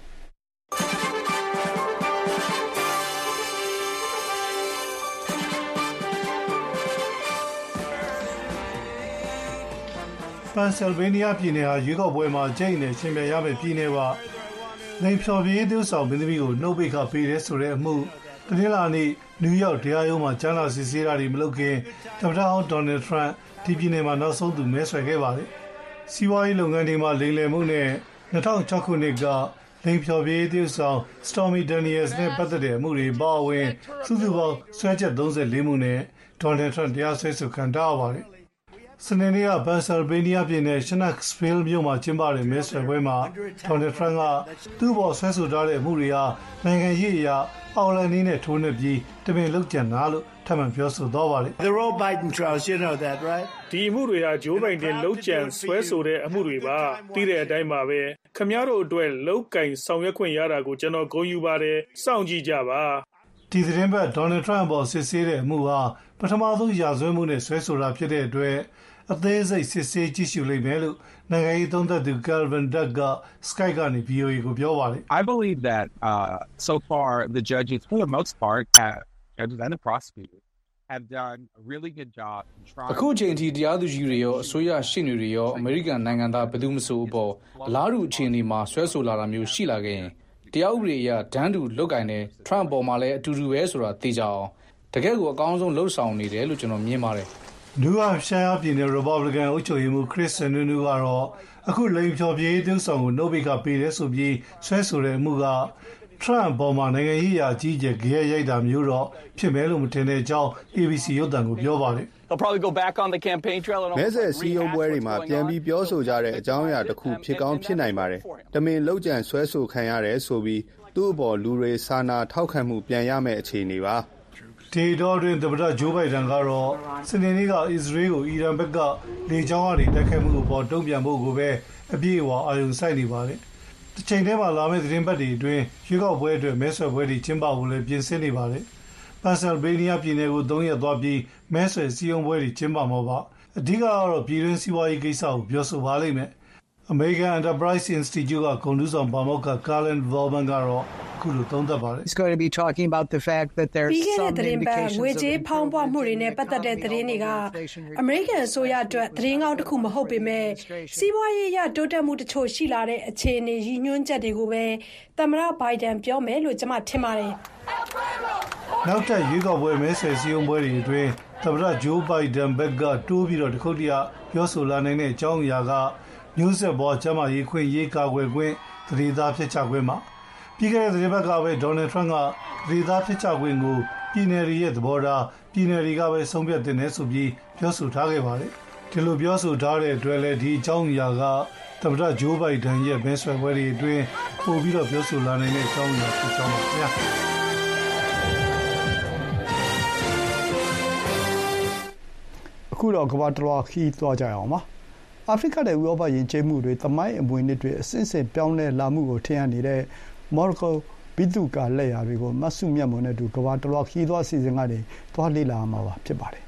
[SPEAKER 16] Pennsylvania ပြည်နယ်ဟာရွေးကောက်ပွဲမှာကျိန်းနဲ့ရှင်ပြိုင်ရမယ့်ပြည်နယ်ပါ။လိန်ဖြော်ပြေးသရုပ်ဆောင်မင်းသမီးကိုနှုတ်ပိတ်ခပေးတယ်ဆိုတဲ့အမှုတနင်္လာနေ့နယူးယောက်တရားရုံးမှာကြားနာစစ်ဆေးတာတွေမလုပ်ခင်သမ္မတဟောင်းဒေါ်နယ်ထရမ့်ဒီပြည်နယ်မှာနောက်ဆုံးသူမဲဆွယ်ခဲ့ပါတယ်။စီးပွားရေးလုပ်ငန်းတွေမှာလိမ်လည်မှုနဲ့2006ခုနှစ်ကလိန်ဖြော်ပြေးသရုပ်ဆောင် Stormy Daniels နဲ့ပတ်သက်တဲ့အမှုတွေပါဝင်စုစုပေါင်းစွဲချက်34မှုနဲ့ဒေါ်နယ်ထရမ့်တရားစွဲဆိုခံထားရပါတယ်။စနေနေ့ကပန်ဆယ်ဗေးနီးယားပြည်နယ်ရှနက်စ်ဗီးလ်မြို့မှာကျင်းပတဲ့မဲဆွယ်ပွဲမှာဒေါ်နယ်ထရမ့်ကသူ့ဘော်ဆွဲဆိုထားတဲ့အမှုတွေဟာနိုင်ငံရေးအရာအော်လန်နီနဲ့ထိုးနှက်ပြီးတပင်လုတ်ကြံတာလို့ထပ်မံပြောဆိုသွားပါတယ်။
[SPEAKER 6] The Joe Biden trials, you know that, right?
[SPEAKER 24] ဒီအမှုတွေဟာဂျိုးဘိုင်ဒန်လုတ်ကြံဆွဲဆိုတဲ့အမှုတွေပါသိတဲ့အတိုင်းပါပဲခမည်းတော်အတွက်လုတ်ကင်ဆောင်ရွက်ခွင့်ရတာကိုကျွန်တော်ဂုဏ်ယူပါတယ်စောင့်ကြည့်ကြပါ
[SPEAKER 16] ဒီသတင်းပတ်ဒေါ်နယ်ထရမ့်ပေါ်စစ်ဆေးတဲ့အမှုဟာပထမဆုံးရာဇဝတ်မှုနဲ့ဆွဲဆိုတာဖြစ်တဲ့အတွက်အသေးစိတ်စစ်ဆေးကြည့်ရှုလိမ့်မယ်လို့နိုင်ငံရေးသုံးသပ်သူ Calvin Duck က Sky ကနေ VOA ကိုပြောပါတယ်
[SPEAKER 7] I believe that so far the judges for the most part judges and the prosecutors have done a really good job in trying
[SPEAKER 8] အခုချိန်ထိတရားသူကြီးတွေရောအစိုးရရှေ့နေတွေရောအမေရိကန်နိုင်ငံသားဘယ်သူမှမဆိုဘောအလားတူအခြေအနေမှာဆွဲဆိုလာတာမျိုးရှိလာခဲ့ရင်တရားဥပဒေအရဒန်းတူလုတ်ကင်တဲ့ Trump ပေါ်မှာလည်းအတူတူပဲဆိုတာသိကြအောင်တကယ်ကိုအကောင်းဆုံးလှုပ်ဆောင်နေတယ်လို့ကျွန်တော်မြင်ပါတယ်
[SPEAKER 16] နူးဟာရှမ်းပြည်နယ် Republican အုပ်ချုပ်ရေးမှူး Chris Sununu ကတော့အခုလိန်ဖြော်ပြေးသူဆောင်ကိုနှုတ်ပိတ်ကပေးတယ်ဆိုပြီးဆွဲဆိုတဲ့အမှုက Trump ပေါ်မှာနိုင်ငံရေးအရာအကြီးအကျယ်ဂယက်ရိုက်တာမျိုးတော့ဖြစ်မယ်လို့မထင်တဲ့အကြောင်း ABC ရုပ်သံကိုပြောပါတယ်
[SPEAKER 7] They'll probably go back on the campaign trail and
[SPEAKER 20] မဲဆက်စီယုံပွဲတွေမှာပြန်ပြီးပြောဆိုကြတဲ့အကြောင်းအရာတစ်ခုဖြစ်ကောင်းဖြစ်နိုင်ပါတယ်။တမင်လောက်ကျန်ဆွဲဆိုခံရတယ်ဆိုပြီးသူ့အပေါ်လူတွေစာနာထောက်ခံမှုပြန်ရမယ့်အခြေအနေပါ။
[SPEAKER 24] ဒေတော်တွင်သမ္မတဂျိုးဘိုင်ဒန်ကတော့စနေနေ့ကအစ္စရေးကိုအီရန်ဘက်ကလေကြောင်းကနေတိုက်ခိုက်မှုအပေါ်တုံ့ပြန်ဖို့ကိုပဲအပြည့်အဝအာရုံစိုက်နေပါတယ်။တစ်ချိန်တည်းမှာလာမယ့်သတင်းပတ်တွေအတွင်းရွေးကောက်ပွဲအတွက်မဲဆွယ်ပွဲတွေကျင်းပဖို့လည်းပြင်ဆင်နေပါတယ်။ပန်ဆယ်ဗေးနီးယားပြည်နယ်ကို3ရက်သွားပြီးမဲဆွယ်စည်းရုံးပွဲတွေကျင်းပမှာပါ။အဓိကကတော့ပြည်တွင်းစီးပွားရေးကိစ္စကိုပြောဆိုပါလိမ့်မယ်။ American Enterprise Institute ကဂုဏ်ထူးဆောင်ပါမောက္ခ Carlin Volman ကတော့အခုလိုသုံးသပ်ပါတယ်။
[SPEAKER 9] He's going to be talking about the fact that there's some indications
[SPEAKER 18] ငွေကြေးဖောင်းပွားမှုတွေနဲ့ပတ်သက်တဲ့သတင်းတွေကအမေရိကန်အစိုးရအတွက်သတင်းကောင်းတစ်ခုမဟုတ်ပေမဲ့စီးပွားရေးရတိုးတက်မှုတချို့ရှိလာတဲ့အခြေအနေရည်ညွှန်းချက်တွေကိုပဲသမ္မတဘိုင်ဒန်ပြောမယ်လို့ကျွန်မထင်ပါတယ်
[SPEAKER 24] ။နောက်ထပ်ရွေးကောက်ပွဲမဲဆွယ်စည်းရုံးပွဲတွေအတွင်းသမ္မတဂျိုးဘိုင်ဒန်ဘက်ကတိုးပြီးတော့တခုတည်းပြောဆိုလာနိုင်တဲ့အကြောင်းအရာကမျိုးဆက်ပေါ်ကျန်းမာရေးခွင့်ရေးကာကွယ်ခွင့်သတိသားဖြစ်ချခွင့်မှာပြီးခဲ့တဲ့သတင်းပတ်ကပဲဒေါ်နယ်ထရန့်ကသတိသားဖြစ်ချခွင့်ကိုပြည်နယ်ရဲ့သဘောထားပြည်နယ်တွေကပဲဆုံးဖြတ်တင်နေဆိုပြီးပြောဆိုထားခဲ့ပါတယ်ဒီလိုပြောဆိုထားတဲ့အတွက်လည်းဒီအကြောင်းအရာကသမ္မတဂျိုးဘိုင်ဒန်ရဲ့မဲဆွယ်ပွဲတွေအတွင်းပို့ပြီးတော့ပြောဆိုလာနိုင်တဲ့အကြောင်းအရာဖြစ်ကြောင်းပါခင်ဗျာ
[SPEAKER 2] အခုတော့ကမ္ဘာတစ်လွှာခီးသွားကြရအောင်ပါအာဖရိကနဲ့ဥရောပယဉ်ကျေးမှုတွေသမိုင်းအမွေအနှစ်တွေအစဉ်စဉ်ပြောင်းလဲလာမှုကိုထင်ဟပ်နေတဲ့မော်ရိုကိုဘီသူကာလက်ရာတွေကိုမဆုမြတ်မွန်နဲ့အတူကမ္ဘာတစ်လွှာခီးသွားစီစဉ်ကနေသွားလေ့လာမှာဖြစ်ပါတယ်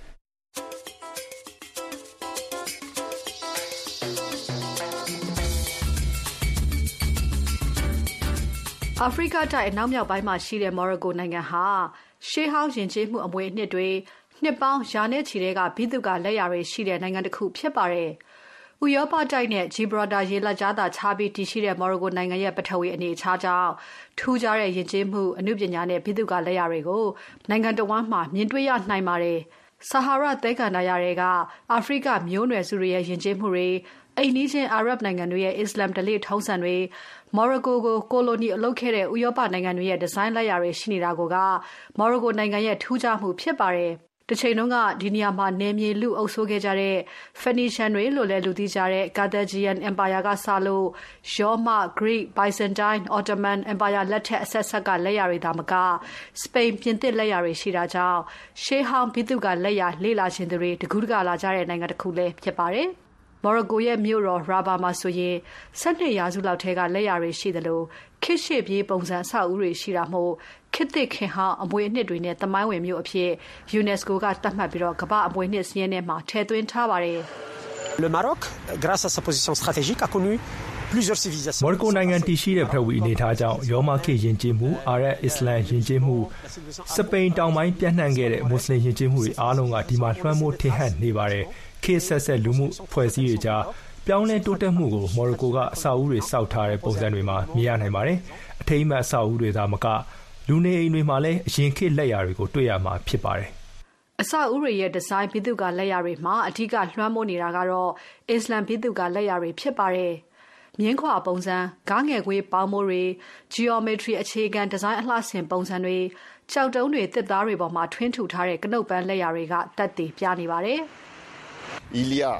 [SPEAKER 23] အာဖရိကတိုက်အနောက်မြောက်ပိုင်းမှာရှိတဲ့မော်ရိုကိုနိုင်ငံဟာရှေးဟောင်းယဉ်ကျေးမှုအမွေအနှစ်တွေနှစ်ပေါင်းရာနဲ့ချီတဲ့ကဘီသူကလက်ရာတွေရှိတဲ့နိုင်ငံတစ်ခုဖြစ်ပါတယ်။ဥရောပတိုက်နဲ့ဂျီဘရာတာရေလက်ကြားသာခြားပြီးတည်ရှိတဲ့မော်ရိုကိုနိုင်ငံရဲ့ပထဝီအနေအထားကြောင့်ထူးခြားတဲ့ယဉ်ကျေးမှုအမှုပညာနဲ့ဘီသူကလက်ရာတွေကိုနိုင်ငံတော်ဝန်မှမြင်တွေ့ရနိုင်ပါတယ်။ဆာဟာရသဲကန္တာရတွေကအာဖရိကမျိုးနွယ်စုတွေရဲ့ယဉ်ကျေးမှုတွေအိမ်နီးချင်းအာရပ်နိုင်ငံတွေရဲ့အစ္စလာမ်ဓလေ့ထုံးစံတွေမော်ရိုကိုကိုလိုနီအလုပ်ခဲ့တဲ့ဥရောပနိုင်ငံတွေရဲ့ဒီဇိုင်းလက်ရာတွေရှိနေတာကမော်ရိုကိုနိုင်ငံရဲ့ထူးခြားမှုဖြစ်ပါတယ်။တစ်ချိန်လုံးကဒီနေရာမှာနေမြေလူအုပ်ဆိုးခဲ့ကြတဲ့ Phoenician တွေလို့လည်းလူသိကြတဲ့ Carthaginian Empire ကစလို့ရောမ Greek, Byzantine, Ottoman Empire လက်ထက်အဆက်ဆက်ကလက်ရာတွေဒါမကစပိန်ပြင်သစ်လက်ရာတွေရှိတာကြောင့်ရှေးဟောင်းဘီသူကလက်ရာလေ့လာခြင်းတွေတကူးတကလာကြတဲ့နိုင်ငံတစ်ခုလည်းဖြစ်ပါတယ်။မော်ရိုကိုရဲ့မြို့တော်ရာဘာမှာဆိုရင်12ရာစုလောက်ထဲကလက်ရာတွေရှိတယ်လို့ခေတ်ရှေ့ပြေးပုံစံအဆောက်အဦတွေရှိတာမို့ခေတ်သစ်ခင်ဟောင်းအမွေအနှစ်တွေနဲ့သမိုင်းဝင်မြို့အဖြစ် UNESCO ကသတ်မှတ်ပြီးတော့ကမ္ဘာအမွေအနှစ်စာရင်းထဲမှာထည့်သွင်းထားပါတယ်။
[SPEAKER 10] Le Maroc, grâce à sa position stratégique, a connu plusieurs civilisations.
[SPEAKER 12] မော်ရိုကိုနိုင်ငံတည်ရှိတဲ့ပထဝီအနေအထားကြောင့်ရောမခေတ်ယဉ်ကျေးမှုအာရပ်အစ္စလာမ်ယဉ်ကျေးမှုစပိန်တောင်ပိုင်းပြန့်နှံ့ခဲ့တဲ့မွတ်စလင်ယဉ်ကျေးမှုတွေအားလုံးကဒီမှာလွှမ်းမိုးထင်ဟပ်နေပါတယ်။ခေတ်ဆက်လူမှုဖွဲ့စည်းတွေကြားပြောင်းလဲတိုးတက်မှုကိုမော်ရိုကိုကအဆောက်အဦတွေစောက်ထားတဲ့ပုံစံတွေမှာမြင်ရနိုင်ပါတယ်။အထိမ်းအမှတ်အဆောက်အဦတွေသာမကလူနေအိမ်တွေမှာလည်းအရင်ခေတ်လက်ရာတွေကိုတွေ့ရမှာဖြစ်ပါတယ်
[SPEAKER 23] ။အဆောက်အဦတွေရဲ့ဒီဇိုင်းဘီသူကလက်ရာတွေမှာအထူးလွှမ်းမိုးနေတာကတော့အစ္စလာမ်ဘီသူကလက်ရာတွေဖြစ်ပါတယ်။မြင်းခွာပုံစံ၊ဂါးငယ်ခွေးပေါင်းမိုးတွေ၊ geometry အခြေခံဒီဇိုင်းအလှဆင်ပုံစံတွေကြောက်တုံးတွေတစ်သားတွေပေါ်မှာထွင်းထူထားတဲ့ကနုတ်ပန်းလက်ရာတွေကတက်တည်ပြနေပါတယ်။
[SPEAKER 13] Il y a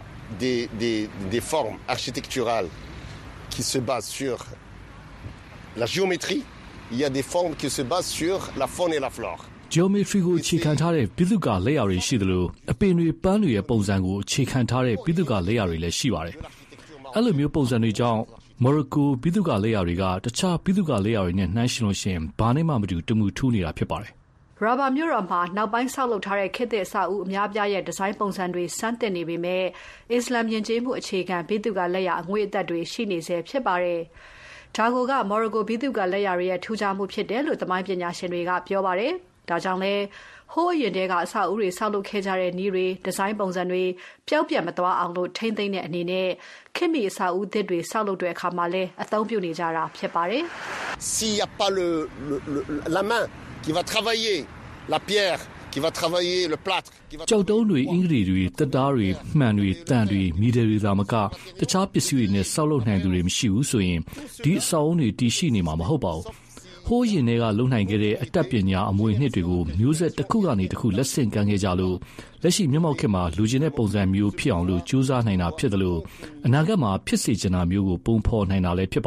[SPEAKER 13] des formes architecturales qui se basent sur la géométrie, il y a des formes qui se basent sur la faune et la flore.
[SPEAKER 5] Geometry ကိုအခြေခံထားတဲ့ပြည်သူကလက်ရာတွေရှိသလိုအပင်တွေပန်းတွေရဲ့ပုံစံကိုအခြေခံထားတဲ့ပြည်သူကလက်ရာတွေလည်းရှိပါတယ်။အဲ့လိုမျိုးပုံစံတွေကြောင့်မော်ရိုကိုပြည်သူကလက်ရာတွေကတခြားပြည်သူကလက်ရာတွေနဲ့နှိုင်းယှဉ်လို့ရှိရင်ဘာနဲ့မှမတူတမှုထူးနေတာဖြစ်ပါတယ်
[SPEAKER 23] ။ရာဘာမြို့တော်မှာနောက်ပိုင်းဆောက်လုပ်ထားတဲ့ခေတ်သစ်အဆောက်အဦအများပြားရဲ့ဒီဇိုင်းပုံစံတွေစမ်းသစ်နေပေမဲ့အစ္စလာမ်ယဉ်ကျေးမှုအခြေခံဘီသူကလက်ရာအငွေအသက်တွေရှိနေဆဲဖြစ်ပါတယ်။ဒါကမော်ရိုကိုဘီသူကလက်ရာတွေရဲ့ထူးခြားမှုဖြစ်တယ်လို့သမိုင်းပညာရှင်တွေကပြောပါတယ်။ဒါကြောင့်လဲဟိုးအရင်တည်းကအဆောက်အဦတွေဆောက်လုပ်ခဲ့ကြတဲ့နည်းတွေဒီဇိုင်းပုံစံတွေပျောက်ပြတ်မသွားအောင်လို့ထိမ့်သိမ့်တဲ့အနေနဲ့ခေတ်မီအဆောက်အဦသစ်တွေဆောက်လုပ်တဲ့အခါမှာလဲအသုံးပြုနေကြတာဖြစ်ပါတယ်
[SPEAKER 13] ။ S'il y a pas la main qui va travailler la pierre qui va travailler le plâtre qui va
[SPEAKER 5] ကြောက်တုံးတွေအင်္ဂလိပ်တွေတက်သားတွေမှန်တွေတန်တွေမီဒီတွေသာမကတခြားပစ္စည်းတွေနဲ့ဆောက်လုပ်နိုင်သူတွေမရှိဘူးဆိုရင်ဒီအဆောက်အဦတွေတည်ရှိနေမှာမဟုတ်ပါဘူးဟိုးရင်တွေကလုံနိုင်ခဲ့တဲ့အတတ်ပညာအမွေနှစ်တွေကိုမျိုးဆက်တစ်ခုကနေတစ်ခုလက်ဆင့်ကမ်းခဲ့ကြလို့လက်ရှိမျက်မှောက်ခေတ်မှာလူချင်းတဲ့ပုံစံမျိုးဖြစ်အောင်လို့ကြိုးစားနိုင်တာဖြစ်တယ်လို့အနာဂတ်မှာဖြစ်စေချင်တာမျိုးကိုပုံဖော်နိုင်တာလည်းဖြစ်ပါတယ်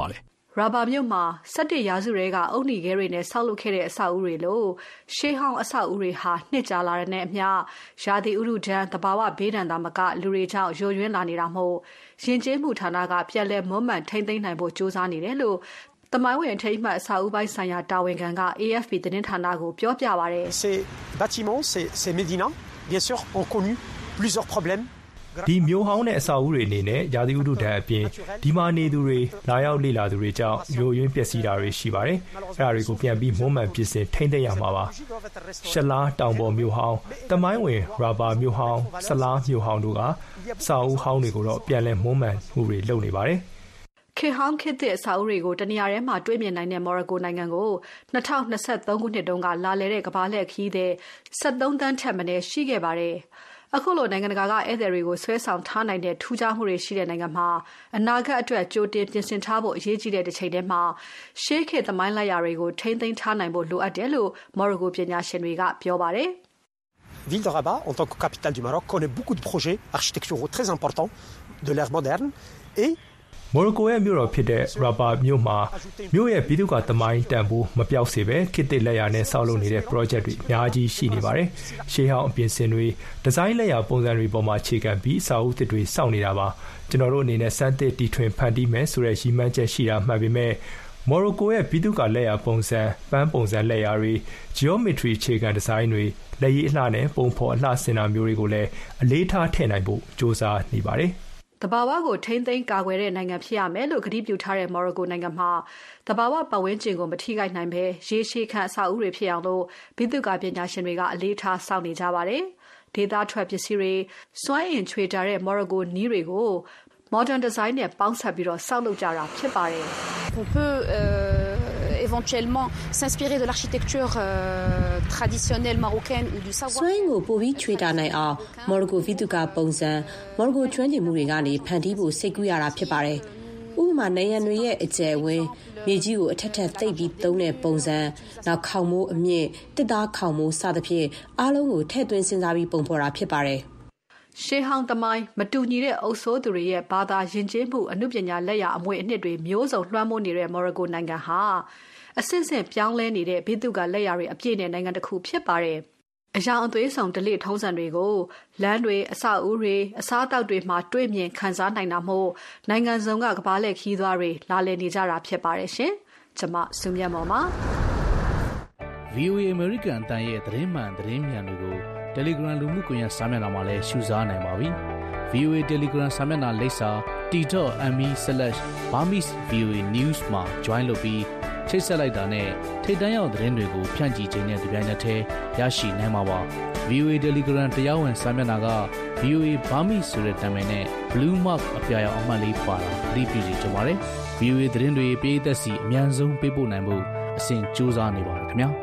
[SPEAKER 23] ရာဘာမြို့မှာ17ရာစုတွေက အုတ်နီခဲတွေနဲ့ဆောက်လုပ်ခဲ့တဲ့အဆောက်အဦတွေလို့ရှေးဟောင်းအဆောက်အဦတွေဟာနှစ်ကြာလာတဲ့နဲ့အမျှရာသီဥတုဒဏ်သဘာဝဘေးဒဏ်သာမကလူတွေကြောင့်ယိုယွင်းလာနေတာမို့ယဉ်ကျေးမှုဌာနကပြန်လည်မွမ်းမံထိန်းသိမ်းနိုင်ဖို့ကြိုးစားနေတယ်လို့တမိုင်းဝင်အထိမ်းအမှတ်အဆောက်အဦပိုင်းဆိုင်ရာတာဝန်ခံက AFP သတင်းဌာနကိုပြောပြပါတယ်
[SPEAKER 10] Ces bâtiments, ces médinas, bien sûr, ont connu plusieurs problèmes.
[SPEAKER 12] ဒီမျိုးဟောင်းတဲ့အဆောက်အဦတွေအနေနဲ့ရာသီဥတုဒဏ်အပြင်ဒီမှာနေသူတွေလာရောက်လေ့လာသူတွေကြောင့်ယိုယွင်းပျက်စီးတာတွေရှိပါတယ်။အဲဒါတွေကိုပြန်ပြီးမွမ်းမံပြင်ဆင်ထိန်းသိမ်းရမှာပါ။ရှလားတောင်ပေါ်မျိုးဟောင်းတမိုင်းဝင်ရာဘာမျိုးဟောင်းဆလားမျိုးဟောင်းတို့ကအဆောက်အဦဟောင်းတွေကိုတော့ပြန်လည်မွမ်းမံမှုတွေလုပ်နေပါတယ်။
[SPEAKER 23] ခေဟောင်းခေတ်သစ်အဆောက်အဦတွေကိုတနေရာထဲမှာတွေ့မြင်နိုင်တဲ့မော်ရိုကိုနိုင်ငံကို2023ခုနှစ်တုန်းကလာလည်တဲ့ကမ္ဘာလှည့်ခရီးသည်73သန်းထက်မနည်းရှိခဲ့ပါတယ်။အခုလိုနိုင်ငံတကာကဧည့်သည်တွေကိုဆွဲဆောင်ထားနိုင်တဲ့ထူးခြားမှုတွေရှိတဲ့နိုင်ငံမှာအနာဂတ်အတွက်ကြိုတင်ပြင်ဆင်ထားဖို့အရေးကြီးတဲ့တစ်ချိန်တည်းမှာရှေးခေတ်သမိုင်းလက်ရာတွေကိုထိန်းသိမ်းထားနိုင်ဖို့လိုအပ်တယ်လို့မော်ရိုကိုပညာရှင်တွေကပြောပါတယ်။
[SPEAKER 10] Ville de Rabat, en tant que capitale du Maroc, connaît beaucoup de projets architecturaux très importants de l'ère moderne et
[SPEAKER 12] မော်ရိုကိုရဲ့မြို့တော်ဖြစ်တဲ့ရာဘာမြို့မှာမြို့ရဲ့ပြည်သူ့ကသမိုင်းတန်ဖိုးမပြောက်စေပဲခေတ်သစ်လက်ရာနဲ့ဆောက်လုပ်နေတဲ့ project တွေအများကြီးရှိနေပါတယ်။ရှေးဟောင်းအပြင်ဆင်တွေဒီဇိုင်းလက်ရာပုံစံတွေပေါ်မှာခြေခံပြီးအဆောက်အဦသစ်တွေစောင့်နေတာပါ။ကျွန်တော်တို့အနေနဲ့စမ်းသစ်တီထွင်ဖန်တီးမယ်ဆိုတဲ့ရည်မှန်းချက်ရှိတာမှတ်ပေမဲ့မော်ရိုကိုရဲ့ပြည်သူ့ကလက်ရာပုံစံပန်းပုံစံလက်ရာတွေ geometry ခြေခံဒီဇိုင်းတွေလက်ရည်အလှနဲ့ပုံဖော်အလှဆင်တာမျိုးတွေကိုလည်းအလေးထားထည့်နိုင်ဖို့စ조사နေပါတယ်။
[SPEAKER 23] တဘာဝကိုထိမ့်သိမ်းကာကွယ်တဲ့နိုင်ငံဖြစ်ရမယ်လို့ကတိပြုထားတဲ့မော်ရိုကိုနိုင်ငံမှာတဘာဝပတ်ဝန်းကျင်ကိုမထိခိုက်နိုင်ပဲရေရှည်ခံအဆောက်အဦတွေဖြစ်အောင်လို့ပြည်သူ့ကပညာရှင်တွေကအလေးထားစောင့်နေကြပါတယ်။ဒေသထွက်ပစ္စည်းတွေစွမ်းအင်ချွေတာတဲ့မော်ရိုကိုနီးတွေကို modern design နဲ့ပေါင်းစပ်ပြီးတော့ဆောက်လုပ်ကြတာဖြစ်ပါတယ်။
[SPEAKER 11] On peut éventuellement s'inspirer de l'architecture traditionnelle marocaine ou du savoir
[SPEAKER 14] စွမ်းကိုပိုပြီးချွေတာနိုင်အောင်မော်ရိုကိုဗီတူကပုံစံမော်ရိုကိုကျွမ်းကျင်မှုတွေကနေဖန်တီးဖို့စိတ်ကူးရတာဖြစ်ပါတယ်။ဥပမာနိုင်ငံတွေရဲ့အကျယ်ဝန်းမြေကြီးကိုအထက်ထပ်သိပ်ပြီးသုံးတဲ့ပုံစံနောက်ခေါင်မိုးအမြင့်တစ်သားခေါင်မိုးစသဖြင့်အားလုံးကိုထည့်သွင်းစဉ်းစားပြီးပုံဖော်တာဖြစ်ပါတယ်
[SPEAKER 23] ။ရှေးဟောင်းသမိုင်းမတူညီတဲ့အုပ်စိုးသူတွေရဲ့ဘာသာယဉ်ကျေးမှုအမှုပညာလက်ရာအမွေအနှစ်တွေမျိုးစုံလွှမ်းမိုးနေတဲ့မော်ရိုကိုနိုင်ငံဟာအဆင့်ဆင့်ပြောင်းလဲနေတဲ့ဘိသုကလက်ရာတွေအပြည့်နဲ့နိုင်ငံတစ်ခုဖြစ်ပါတယ်။အယောင်အသွေးဆောင်ဓလေ့ထုံးစံတွေကိုလမ်းတွေအဆောက်အဦတွေအစားအသောက်တွေမှာတွေ့မြင်ခန်းစားနိုင်တာမို့နိုင်ငံစုံကကမ္ဘာလှည့်ခီးသွားတွေလာလည်နေကြတာဖြစ်ပါတယ်ရှင်။ကျွန်မစုမြတ်မော်ပါ
[SPEAKER 8] VOA American အတန်းရဲ့သတင်းမှန်သတင်းမြန်တွေကို Telegram လူမှုကွန်ရက်စာမျက်နှာမှာလည်းရှုစားနိုင်ပါပြီ။ VOA Telegram စာမျက်နှာလိပ်စာ t.me/Burmese VOA News မှာ join လုပ်ပြီးချိတ်ဆက်လိုက်တာနဲ့ထိပ်တန်းရောက်သတင်းတွေကိုဖြန့်ချီခြင်းနဲ့ဒီပိုင်းနဲ့တည်းရရှိနိုင်မှာပါ။ VOA Telegram တရားဝင်စာမျက်နှာက VOA Burmese ဆိုတဲ့နာမည်နဲ့ Blue Mark အပြာရောင်အမှတ်လေးပါတာသတိပြုစီကြပါရစေ။ VOA သတင်းတွေပြည်သက်စီအများဆုံးပေးပို့နိုင်ဖို့အစဉ်ကြိုးစားနေပါတယ်ခင်ဗျာ။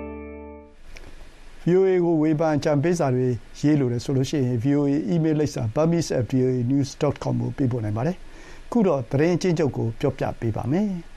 [SPEAKER 2] VOA ကိုဝေဖန်ကြံပေးစာတွေရေးလို့လည်းဆိုလို့ရှိရင် VOA email လိပ်စာ burmese@voanews.com ကိုပေးပို့နိုင်ပါတယ်။ခုတော့သတင်းအချင်းချုပ်ကိုပြောပြပေးပါမယ်။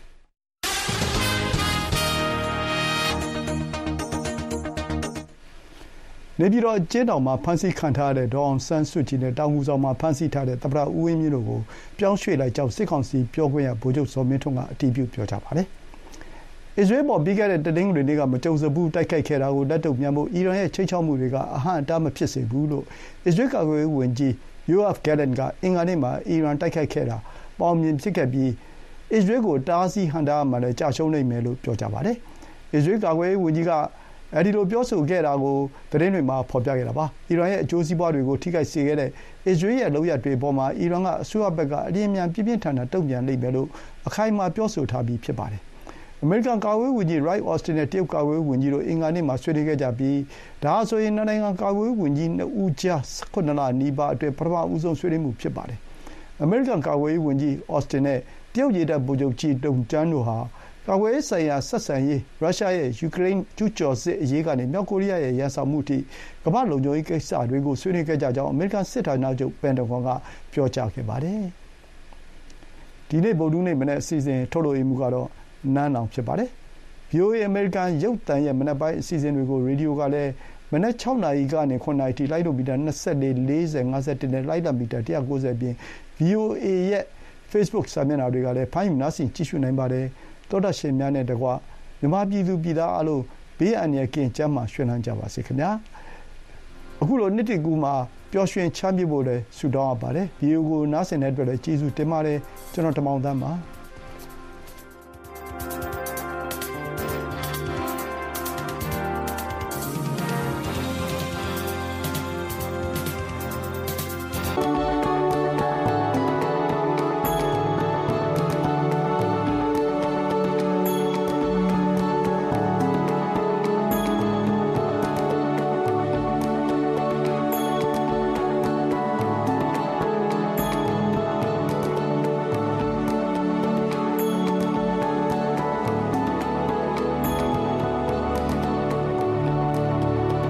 [SPEAKER 2] နေပြည်တော်ကျင်းတောင်မှာဖမ်းဆီးခံထားရတဲ့ဒေါ်အောင်ဆန်းစုကြည်နဲ့တောင်ငူဆောင်မှာဖမ်းဆီးထားတဲ့သမ္မတဦးဝင်းမြင့်တို့ကိုပြောင်းရွှေ့လိုက်ကြောင်းစစ်ကောင်စီပြောခွင့်ရဗိုလ်ချုပ်ဇော်မင်းထွန်းကအတည်ပြုပြောကြားပါတယ်။အစ္စရေးပေါ်ပြီးခဲ့တဲ့တနင်္ဂနွေနေ့ကမကြုံစဘူးတိုက်ခိုက်ခဲ့တာကိုလက်တုံ့ပြန်ဖို့အီရန်ရဲ့ချိတ်ချောက်မှုတွေကအဟန့်အတားမဖြစ်စေဘူးလို့အစ္စရေးကာကွယ်ရေးဝန်ကြီးယိုအာဖ်ဂဲလန်ကအင်္ဂါနေ့မှာအီရန်တိုက်ခိုက်ခဲ့တာပေါမြင်ဖြစ်ခဲ့ပြီးအစ္စရေးကိုတားဆီးဟန်တာမှလည်းကြာရှုံးနိုင်မယ်လို့ပြောကြပါတယ်။အစ္စရေးကာကွယ်ရေးဝန်ကြီးကအဲဒီလိုပြောဆိုခဲ့တာကိုသတင်းတွေမှာဖော်ပြခဲ့တာပါ။အီရန်ရဲ့အကျိုးစီးပွားတွေကိုထိခိုက်စေခဲ့တဲ့အစ္စရေးရဲ့လုပ်ရပ်တွေပေါ်မှာအီရန်ကအစိုးရဘက်ကအလျင်အမြန်ပြင်းပြင်းထန်ထန်တုံ့ပြန်လိမ့်မယ်လို့အခိုင်အမာပြောဆိုထားပြီးဖြစ်ပါတယ်။အမေရိကန်ကာကွယ်ရေးဝန်ကြီး Lloyd Austin နဲ့တရုတ်ကာကွယ်ရေးဝန်ကြီးတို့အင်္ဂါနေ့မှာဆွေးနွေးခဲ့ကြပြီးဒါဆိုရင်နိုင်ငံကာကွယ်ရေးဝန်ကြီး2ဦးကြား18လနီးပါးအတွင်းပထမဦးဆုံးဆွေးနွေးမှုဖြစ်ပါတယ်။အမေရိကန်ကာကွယ်ရေးဝန်ကြီး Austin နဲ့တရုတ်ရေတပ်ဗိုလ်ချုပ်ကြီးတုံကျန်းတို့ဟာကာကွယ်ရေးဆိုင်ရာဆက်ဆံရေးရုရှားရဲ့ယူကရိန်းကျူးကျော်စစ်အရေးကနေမြောက်ကိုရီးယားရဲ့ရန်ဆောင်မှုထိကမ္ဘာ့လုံခြုံရေးကိစ္စတွေကိုဆွေးနွေးခဲ့ကြကြောင်းအမေရိကန်စစ်ဌာနချုပ်ပန်တဂွန်ကပြောကြားခဲ့ပါတယ်။ဒီနေ့ဗုဒ္ဓဟူးနေ့မနေ့အစီအစဉ်ထုတ်လွှင့်မှုကတော့နန်းအောင်ဖြစ်ပါတယ်။ VOA အမေရိကန်ရုပ်သံရဲ့မနက်ပိုင်းအစီအစဉ်တွေကိုရေဒီယိုကလည်းမနက်6နာရီကနေ9နာရီထိလိုက်လို့မီတာ24 40 51နဲ့လိုက်တာမီတာ190ပြင် VOA ရဲ့ Facebook စာမျက်နှာတွေကလည်းဖမ်းယူနားဆင်ကြည့်ရှုနိုင်ပါတယ်တောဒရှင်များနဲ့တကွမြန်မာပြည်သူပြည်သားအလုံးဘေးအန္တရာယ်ကင်းကျန်းမာရွှင်လန်းကြပါစေခင်ဗျာအခုလိုနှစ်တကူမှာပျော်ရွှင်ချမ်းမြေ့ဖို့လည်းဆုတောင်းရပါတယ်ဗီဒီယိုကိုနားဆင်တဲ့အတွက်လည်းကျေးဇူးတင်ပါတယ်ကျွန်တော်တမောင်သန်းပါ